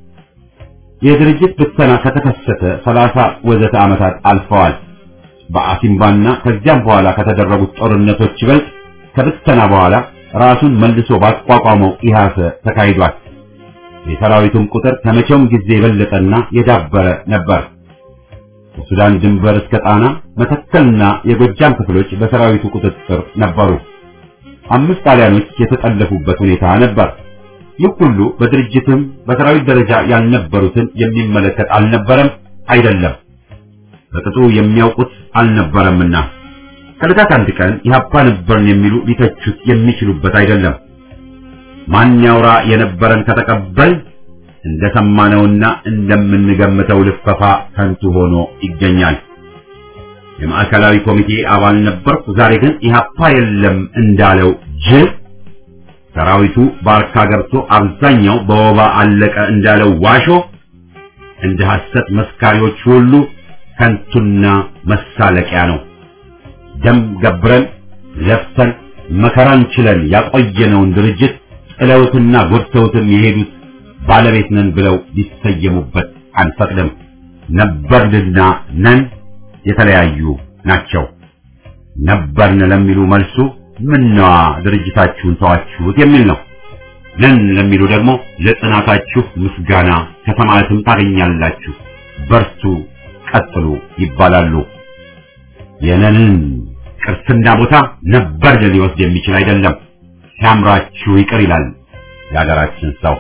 የድርጅት ብተና ከተከሰተ ሰላሳ ወዘተ ዓመታት አልፈዋል። በአሲምባና ከዚያም በኋላ ከተደረጉት ጦርነቶች ይበልጥ ከብተና በኋላ ራሱን መልሶ ባቋቋመው ኢህአሰ ተካሂዷል። የሰራዊቱም ቁጥር ከመቼውም ጊዜ የበለጠና የዳበረ ነበር። ከሱዳን ድንበር እስከ ጣና መተከልና የጎጃም ክፍሎች በሰራዊቱ ቁጥጥር ነበሩ። አምስት ጣሊያኖች የተጠለፉበት ሁኔታ ነበር። ይህ ሁሉ በድርጅትም በሰራዊት ደረጃ ያልነበሩትን የሚመለከት አልነበረም አይደለም፣ በቅጡ የሚያውቁት አልነበረምና ከለታት አንድ ቀን ኢህአፓ ነበርን የሚሉ ሊተቹት የሚችሉበት አይደለም። ማን ያውራ የነበረን ከተቀበል እንደሰማነውና እንደምንገምተው ልፈፋ ከንቱ ሆኖ ይገኛል። የማዕከላዊ ኮሚቴ አባል ነበርኩ፣ ዛሬ ግን ኢህአፓ የለም እንዳለው ጅብ ሰራዊቱ ባርካ ገብቶ አብዛኛው በወባ አለቀ እንዳለው ዋሾ እንደ ሐሰት መስካሪዎች ሁሉ ከንቱና መሳለቂያ ነው። ደም ገብረን ለፍተን መከራን ችለን ያቆየነውን ድርጅት ጥለውትና ጎድተውትም የሄዱት ባለቤት ነን ብለው ሊሰየሙበት አንፈቅድም። ነበርንና ነን የተለያዩ ናቸው። ነበርን ለሚሉ መልሱ ምነዋ ድርጅታችሁን ተዋችሁት የሚል ነው። ነን ለሚሉ ደግሞ ለጽናታችሁ ምስጋና ከሰማያትም ታገኛላችሁ፣ በርቱ፣ ቀጥሉ ይባላሉ። የነንን ቅርስና ቦታ ነበርን ሊወስድ የሚችል አይደለም። ሲያምራችሁ ይቅር ይላል የሀገራችን ሰው።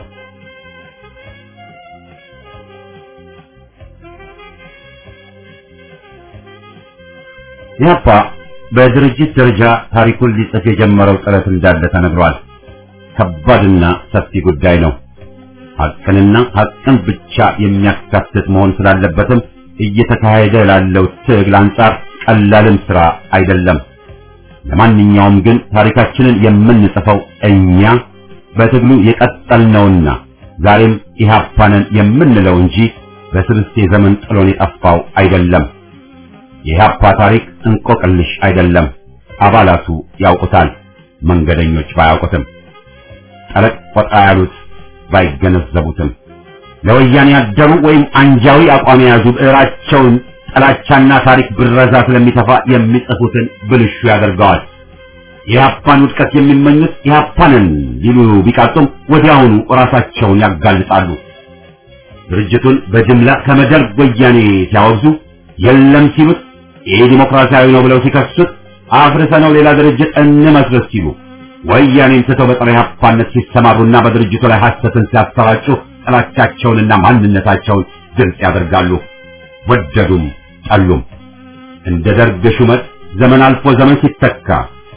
ኢህአፓ በድርጅት ደረጃ ታሪኩን ሊጽፍ የጀመረው ጥረት እንዳለ ተነግሯል። ከባድና ሰፊ ጉዳይ ነው። ሐቅንና ሐቅን ብቻ የሚያካትት መሆን ስላለበትም እየተካሄደ ላለው ትግል አንጻር ቀላልም ስራ አይደለም። ለማንኛውም ግን ታሪካችንን የምንጽፈው እኛ በትግሉ የቀጠልነውና ዛሬም ኢህአፓንን የምንለው እንጂ በስልስቴ ዘመን ጥሎን የጠፋው አይደለም። የኢህአፓ ታሪክ እንቆቅልሽ አይደለም። አባላቱ ያውቁታል፣ መንገደኞች ባያውቁትም፣ ጠለቅ ቆጣ ያሉት ባይገነዘቡትም፣ ለወያኔ ያደሩ ወይም አንጃዊ አቋም የያዙ ብዕራቸውን ጥላቻና ታሪክ ብረዛ ስለሚተፋ የሚጽፉትን ብልሹ ያደርገዋል። የኢህአፓን ውድቀት የሚመኙት ኢህአፓንን ሊሉ ቢቃጡም ወዲያውኑ ራሳቸውን ያጋልጣሉ። ድርጅቱን በጅምላ ከመደርግ ወያኔ ሲያወግዙ የለም ሲሉት ይህ ዲሞክራሲያዊ ነው ብለው ሲከሱት አፍርሰነው ሌላ ድርጅት እንመስረት ሲሉ ወያኔን ትተው በፀረ ኢህአፓነት ሲሰማሩና በድርጅቱ ላይ ሐሰትን ሲያሰራጩ ጥላቻቸውንና ማንነታቸውን ግልጽ ያደርጋሉ። ወደዱም ጠሉም እንደ ደርግ ሹመት ዘመን አልፎ ዘመን ሲተካ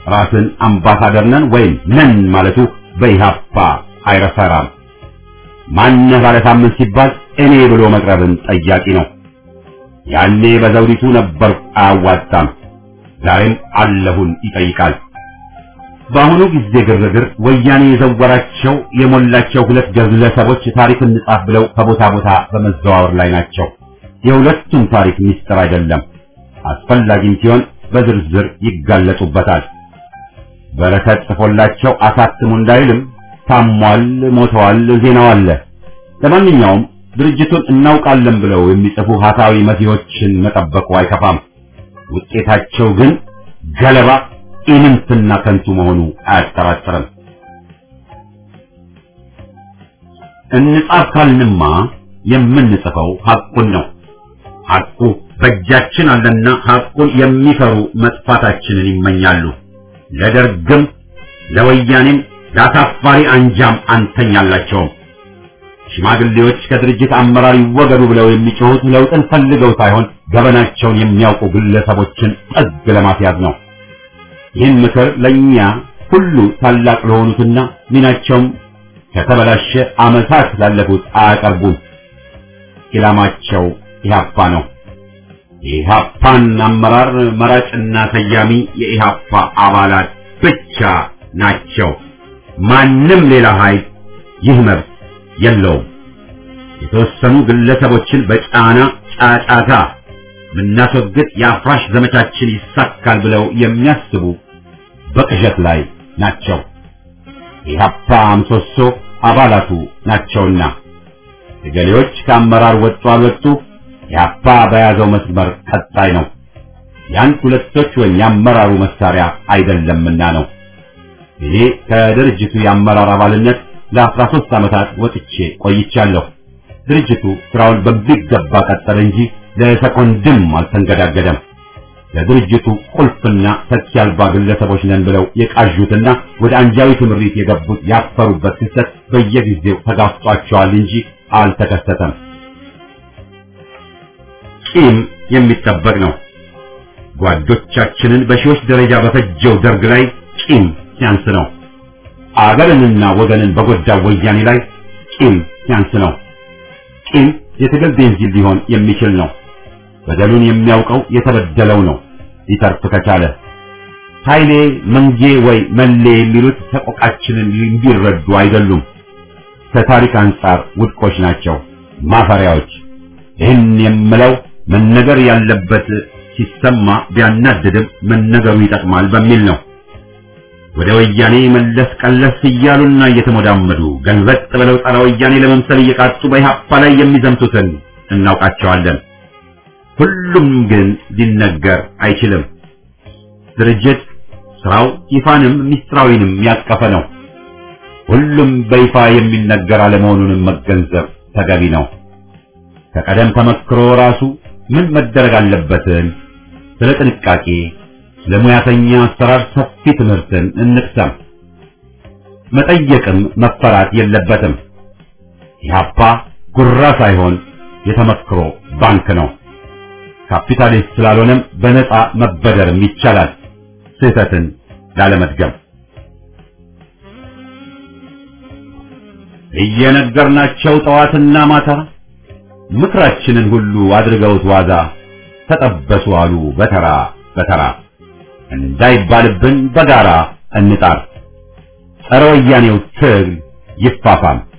ራስን አምባሳደር ነን ወይም ነን ማለቱ በኢህአፓ አይረፈራም። ማነህ ባለ ሳምንት ሲባል እኔ ብሎ መቅረብን ጠያቂ ነው። ያኔ በዘውዲቱ ነበር አያዋጣም፣ ዛሬም አለሁን ይጠይቃል። በአሁኑ ጊዜ ግርግር ወያኔ የዘወራቸው የሞላቸው ሁለት ግለሰቦች ታሪክን እንጻፍ ብለው ከቦታ ቦታ በመዘዋወር ላይ ናቸው። የሁለቱም ታሪክ ሚስጥር አይደለም፣ አስፈላጊም ሲሆን በዝርዝር ይጋለጡበታል። በረከት ጽፎላቸው አሳትሙ እንዳይልም ታሟል፣ ሞተዋል፣ ዜናው አለ። ለማንኛውም ድርጅቱን እናውቃለን ብለው የሚጽፉ ሀሳዊ መሲዎችን መጠበቁ አይከፋም። ውጤታቸው ግን ገለባ ኢምንትና ከንቱ መሆኑ አያጠራጥርም። እንጻፍ ካልንማ የምንጽፈው ሐቁን ነው። ሐቁ በእጃችን አለና ሐቁን የሚፈሩ መጥፋታችንን ይመኛሉ። ለደርግም ለወያኔም ለአሳፋሪ አንጃም አንተኛላቸውም። ሽማግሌዎች ከድርጅት አመራር ይወገዱ ብለው የሚጮሁት ለውጥን ፈልገው ሳይሆን ገበናቸውን የሚያውቁ ግለሰቦችን ጠግ ለማስያዝ ነው። ይህን ምክር ለኛ ሁሉ ታላቅ ለሆኑትና ሚናቸውም ከተበላሸ ዓመታት ላለፉት አያቀርቡም። ኢላማቸው ኢህአፓ ነው። የኢህአፓን አመራር መራጭና ሰያሚ የኢህአፓ አባላት ብቻ ናቸው። ማንም ሌላ ኃይል ይህ መብት የለውም። የተወሰኑ ግለሰቦችን በጫና ጫጫታ ምናስወግድ የአፍራሽ ዘመቻችን ይሳካል ብለው የሚያስቡ በቅዠት ላይ ናቸው። ኢህአፓ ምሰሶ አባላቱ ናቸውና ገሌዎች ከአመራር ወጡ አልወጡ ኢህአፓ በያዘው መስመር ቀጣይ ነው። ያን ሁለቶች ወይ የአመራሩ መሳሪያ አይደለምና ነው። እኔ ከድርጅቱ የአመራር አባልነት ለአስራ ሦስት ዓመታት ወጥቼ ቆይቻለሁ። ድርጅቱ ስራውን በሚገባ ቀጠለ እንጂ ለሰኮንድም አልተንገዳገደም። ለድርጅቱ ቁልፍና ተኪ አልባ ግለሰቦች ነን ብለው የቃዡትና ወደ አንጃዊ ትምሪት የገቡት ያፈሩበት ክስተት በየጊዜው ተጋፍጧቸዋል እንጂ አልተከሰተም። ቂም የሚጠበቅ ነው። ጓዶቻችንን በሺዎች ደረጃ በፈጀው ደርግ ላይ ቂም ሲያንስ ነው። አገርንና ወገንን በጎዳው ወያኔ ላይ ቂም ሲያንስ ነው። ቂም የትግል ቤንዚን ሊሆን የሚችል ነው። በደሉን የሚያውቀው የተበደለው ነው ሊተርፍ ከቻለ። ኃይሌ መንጌ ወይ መሌ የሚሉት ተቆቃችንን ሊረዱ አይደሉም። ከታሪክ አንጻር ውድቆች ናቸው፣ ማፈሪያዎች። ይህን የምለው መነገር ያለበት ሲሰማ ቢያናድድም መነገሩ ይጠቅማል በሚል ነው። ወደ ወያኔ መለስ ቀለስ እያሉና እየተሞዳመዱ ገልበጥ ብለው ጸረ ወያኔ ለመምሰል እየቃጡ በኢህአፓ ላይ የሚዘምቱትን እናውቃቸዋለን። ሁሉም ግን ሊነገር አይችልም። ድርጅት ስራው ይፋንም ሚስጥራዊንም ያቀፈ ነው። ሁሉም በይፋ የሚነገር አለመሆኑንም መገንዘብ ተገቢ ነው። ከቀደም ተመክሮ ራሱ ምን መደረግ አለበትን ስለ ጥንቃቄ ለሙያተኛ አሰራር ሰፊ ትምህርትን እንቅሰም። መጠየቅም መፈራት የለበትም። ኢህአፓ ጉራ ሳይሆን የተመክሮ ባንክ ነው። ካፒታሊስት ስላልሆነም በነፃ መበደርም ይቻላል፣ ስህተትን ላለመድገም። እየነገርናቸው ጠዋትና ማታ ምክራችንን ሁሉ አድርገውት ዋዛ ተጠበሱ አሉ በተራ በተራ። እንዳይባልብን በጋራ እንጣር፣ ጸረ ወያኔው ትግል ይፋፋም።